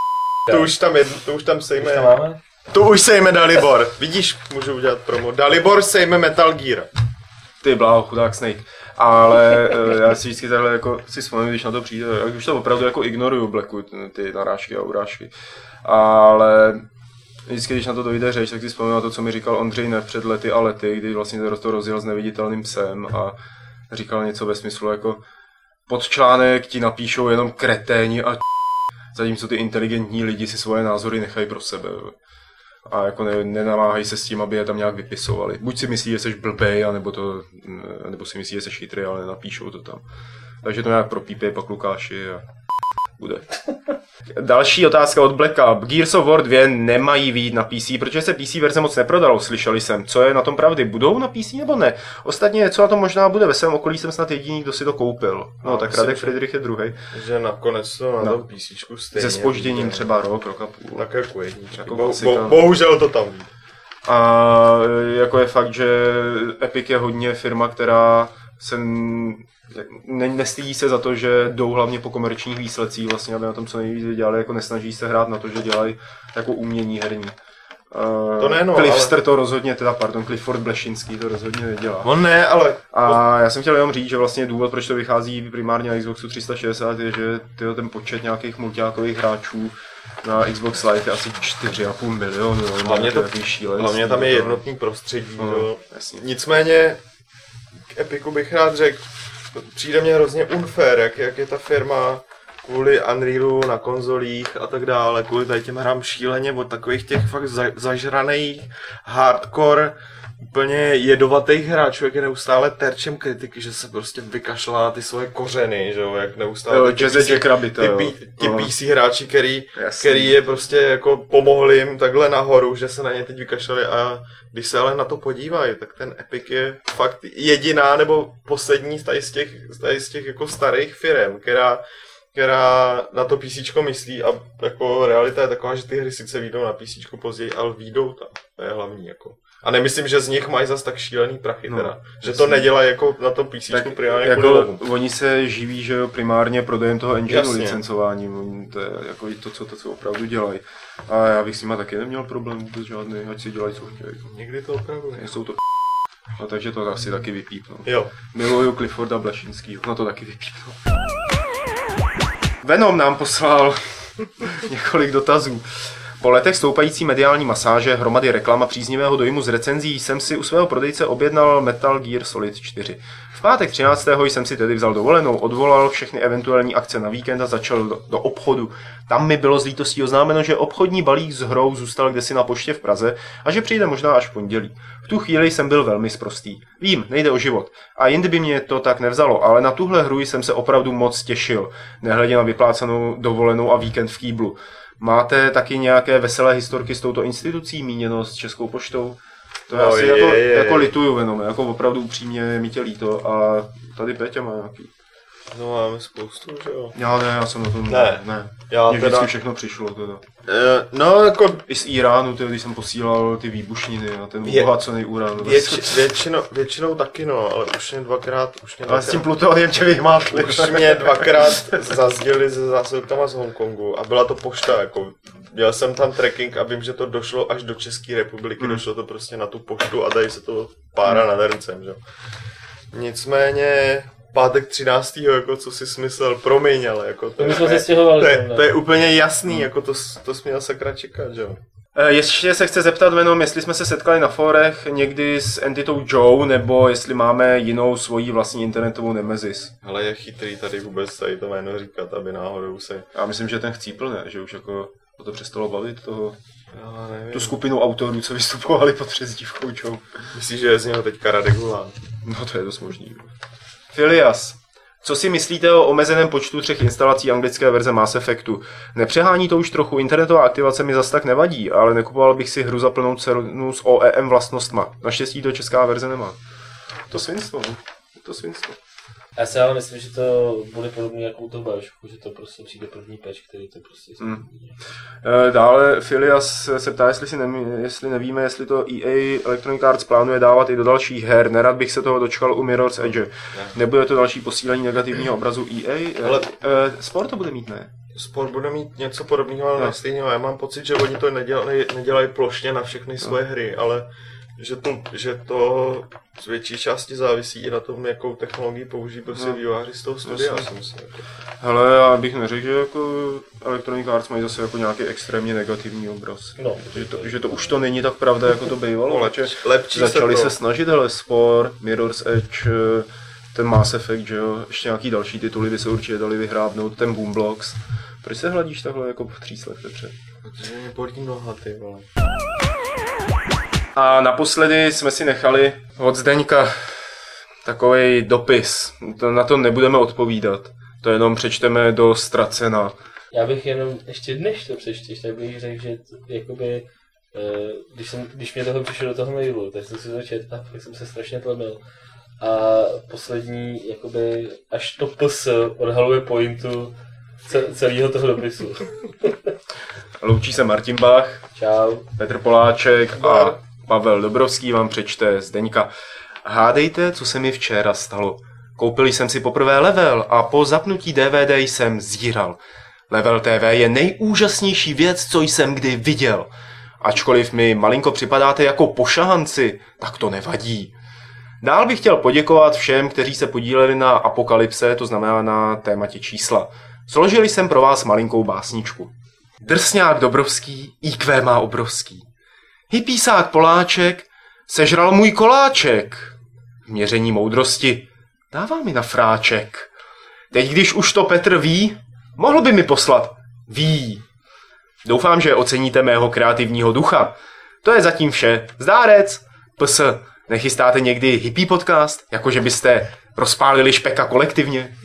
To už tam sejme. Už tam máme? To už sejme Dalibor. Vidíš, můžu udělat promo. Dalibor sejme Metal Gear. Ty bláho, chudák Snake. Ale já si vždycky takhle jako si vzpomínám, když na to přijde, jak už to opravdu jako ignoruju Blacku, ty narážky a urážky. Ale vždycky, když na to dojde řeč, tak si vzpomínám na to, co mi říkal Ondřej Nev před lety a lety, kdy vlastně to rozjel s Neviditelným psem a říkal něco ve smyslu jako pod článek ti napíšou jenom kreténi a zatímco ty inteligentní lidi si svoje názory nechají pro sebe. A jako nenamáhají se s tím, aby je tam nějak vypisovali. Buď si myslí, že jsi blbej, nebo si myslí, že jsi chytrý, ale nenapíšou to tam. Takže to nějak propípej pak Lukáši a bude. Další otázka od Blacka. Gears of War 2 nemají vyjít na PC, protože se PC verze moc neprodalo, slyšeli jsem. Co je na tom pravdy? Budou na PC nebo ne? Ostatně něco na tom možná bude, ve svém okolí jsem snad jediný, kdo si to koupil. No tak Radek Friedrich je druhý. Že nakonec to na tom PCčku stejně. Se zpožděním třeba rok a půl. Tak jako jedničky. Bohužel to tam ví. A jako je fakt, že Epic je hodně firma, která se nestydí se za to, že jdou hlavně po komerčních výsledcích, vlastně, aby na tom co nejvíc dělali, jako nesnaží se hrát na to, že dělají jako umění herní. To ne, no, Cliffster to rozhodně, Clifford Blešinský to rozhodně nedělá. On ne, ale... A já jsem chtěl jenom říct, že vlastně důvod, proč to vychází primárně na Xboxu 360, je, že ten počet nějakých multiákových hráčů na Xbox Live je asi 4,5 milionu. Hlavně tam je jednotný prostředí. Nicméně k Epicu bych rád řekl, přijde mně hrozně unfair, jak je ta firma kvůli Unrealu na konzolích a tak dále, kvůli tady těm hrám šíleně od takových těch fakt zažraných, hardcore, úplně jedovatých hráčů, jak je neustále terčem kritiky, že se prostě vykašlá ty svoje kořeny, že jo, jak neustále ty PC hráči, který je prostě jako pomohli jim takhle nahoru, že se na ně teď vykašlali a když se ale na to podívají, tak ten Epic je fakt jediná nebo poslední z těch jako starých firem, která na to PCčko myslí a jako realita je taková, že ty hry sice vyjdou na PCčko později, ale vyjdou tam, to je hlavní jako. A nemyslím, že z nich mají zas tak šílený prachy teda, že to nedělají jako na to PCčko primárně jako oni se živí, že jo, primárně prodejem toho engineu, licencováním, to je jako to, co opravdu dělají. A já bych s nima taky neměl problém vůbec žádný, ať si dělají, co chtějí. Někdy to opravdu jsou to no, takže to asi taky vypípnu. Jo. Miluju Clifforda Blešinskýho, no to taky vypípnu. Venom nám poslal několik dotazů. Po letech stoupající mediální masáže, hromady reklam a příznivého dojmu z recenzí jsem si u svého prodejce objednal Metal Gear Solid 4. V pátek 13. jsem si tedy vzal dovolenou, odvolal všechny eventuální akce na víkend a začal do obchodu. Tam mi bylo z lítostí oznámeno, že obchodní balík s hrou zůstal kdesi na poště v Praze a že přijde možná až v pondělí. V tu chvíli jsem byl velmi sprostý. Vím, nejde o život. A jindy by mě to tak nevzalo, ale na tuhle hru jsem se opravdu moc těšil, nehledě na vyplácanou dovolenou a víkend v Kýblu. Máte taky nějaké veselé historky s touto institucí, míněno s Českou poštou? To já si jako lituju jenom, jako opravdu upřímně mi tě líto a tady Péťa má nějaký. No máme spoustu, že jo. Já jsem na tom... Ne. Já Mně vždycky všechno přišlo teda. No jako... I z Iránu, když jsem posílal ty výbušniny a ten obohacený uran. Většinou taky no, ale už mě dvakrát... Ale s tím plutoniem tě vyhmátli. Už mě dvakrát zazděli se zásilkama z Hongkongu a byla to pošta, jako... Měl jsem tam tracking a vím, že to došlo až do České republiky, došlo to prostě na tu poštu a tady se to pára nad hrncem, že jo. Nicméně... Pátek 13. jako co si smyslel, promiň, ale jako to je úplně jasný, jako to jsi měl sakra čekat, že jo. Ještě se chce zeptat jenom, jestli jsme se setkali na fórech někdy s entitou Joe, nebo jestli máme jinou svoji vlastní internetovou nemezis. Ale je chytrý tady vůbec tady to jméno říkat, aby náhodou se... Já myslím, že ten chcípl, ne? Že už jako to přestalo bavit tu skupinu autorů, co vystupovali pod přezdívkou Joe. Myslíš, že je z něho teďka Radek Hulán? No to je dost možný. Filias, co si myslíte o omezeném počtu 3 instalací anglické verze Mass Effectu? Nepřehání to už trochu, internetová aktivace mi zas tak nevadí, ale nekupoval bych si hru za plnou cenu s OEM vlastnostma. Naštěstí to česká verze nemá. To svinstvo. Já si ale myslím, že to bude podobný jako u toho Bioshocku, že to prostě přijde první patch, který to prostě... Dále Filias se ptá, jestli nevíme, jestli to EA Electronic Arts plánuje dávat i do dalších her. Nerad bych se toho dočkal u Mirror's Edge. Nebude to další posílení negativního obrazu EA? Ale Sport to bude mít, ne? Sport bude mít něco podobného, ale stejného. Já mám pocit, že oni to nedělají plošně na všechny svoje hry, ale že to z větší části závisí i na tom, jakou technologii použijí prostě vývojáři z toho studia. Hele, já bych neřekl, že jako Electronic Arts mají zase jako nějaký extrémně negativní obraz. No, že to už to není tak pravda, jako to bývalo. Začali se snažit, hele, Spore, Mirror's Edge, ten Mass Effect, že jo, ještě nějaký další tituly by se určitě dali vyhrábnout, ten Boomblocks. Proč se hladíš takhle jako v tříslech, Petře? Protože mě bolí noha, ty vole. A naposledy jsme si nechali od Zdeňka takovej dopis. Na to nebudeme odpovídat. To jenom přečteme do Ztracena. Já bych jenom, ještě než to přečteš, tak bych řekl, že jakoby, když mě toho přišlo do toho mailu, tak jsem si to četl a tak jsem se strašně tlemil. A poslední, jakoby, až to PS odhaluje pointu celého toho dopisu. Loučí se Martin Bach, čau. Petr Poláček a Pavel Dobrovský vám přečte Zdeňka. Hádejte, co se mi včera stalo. Koupil jsem si poprvé Level a po zapnutí DVD jsem zíral. Level TV je nejúžasnější věc, co jsem kdy viděl. Ačkoliv mi malinko připadáte jako pošahanci, tak to nevadí. Dál bych chtěl poděkovat všem, kteří se podíleli na Apokalypse, to znamená na tématě čísla. Složili jsem pro vás malinkou básničku. Drsňák Dobrovský, IQ má obrovský. Hypísák Poláček sežral můj koláček. V měření moudrosti dává mi na fráček. Teď, když už to Petr ví, mohl by mi poslat ví. Doufám, že oceníte mého kreativního ducha. To je zatím vše. Zdárec. PS. Nechystáte někdy hippie podcast? Jakože byste rozpálili špeka kolektivně?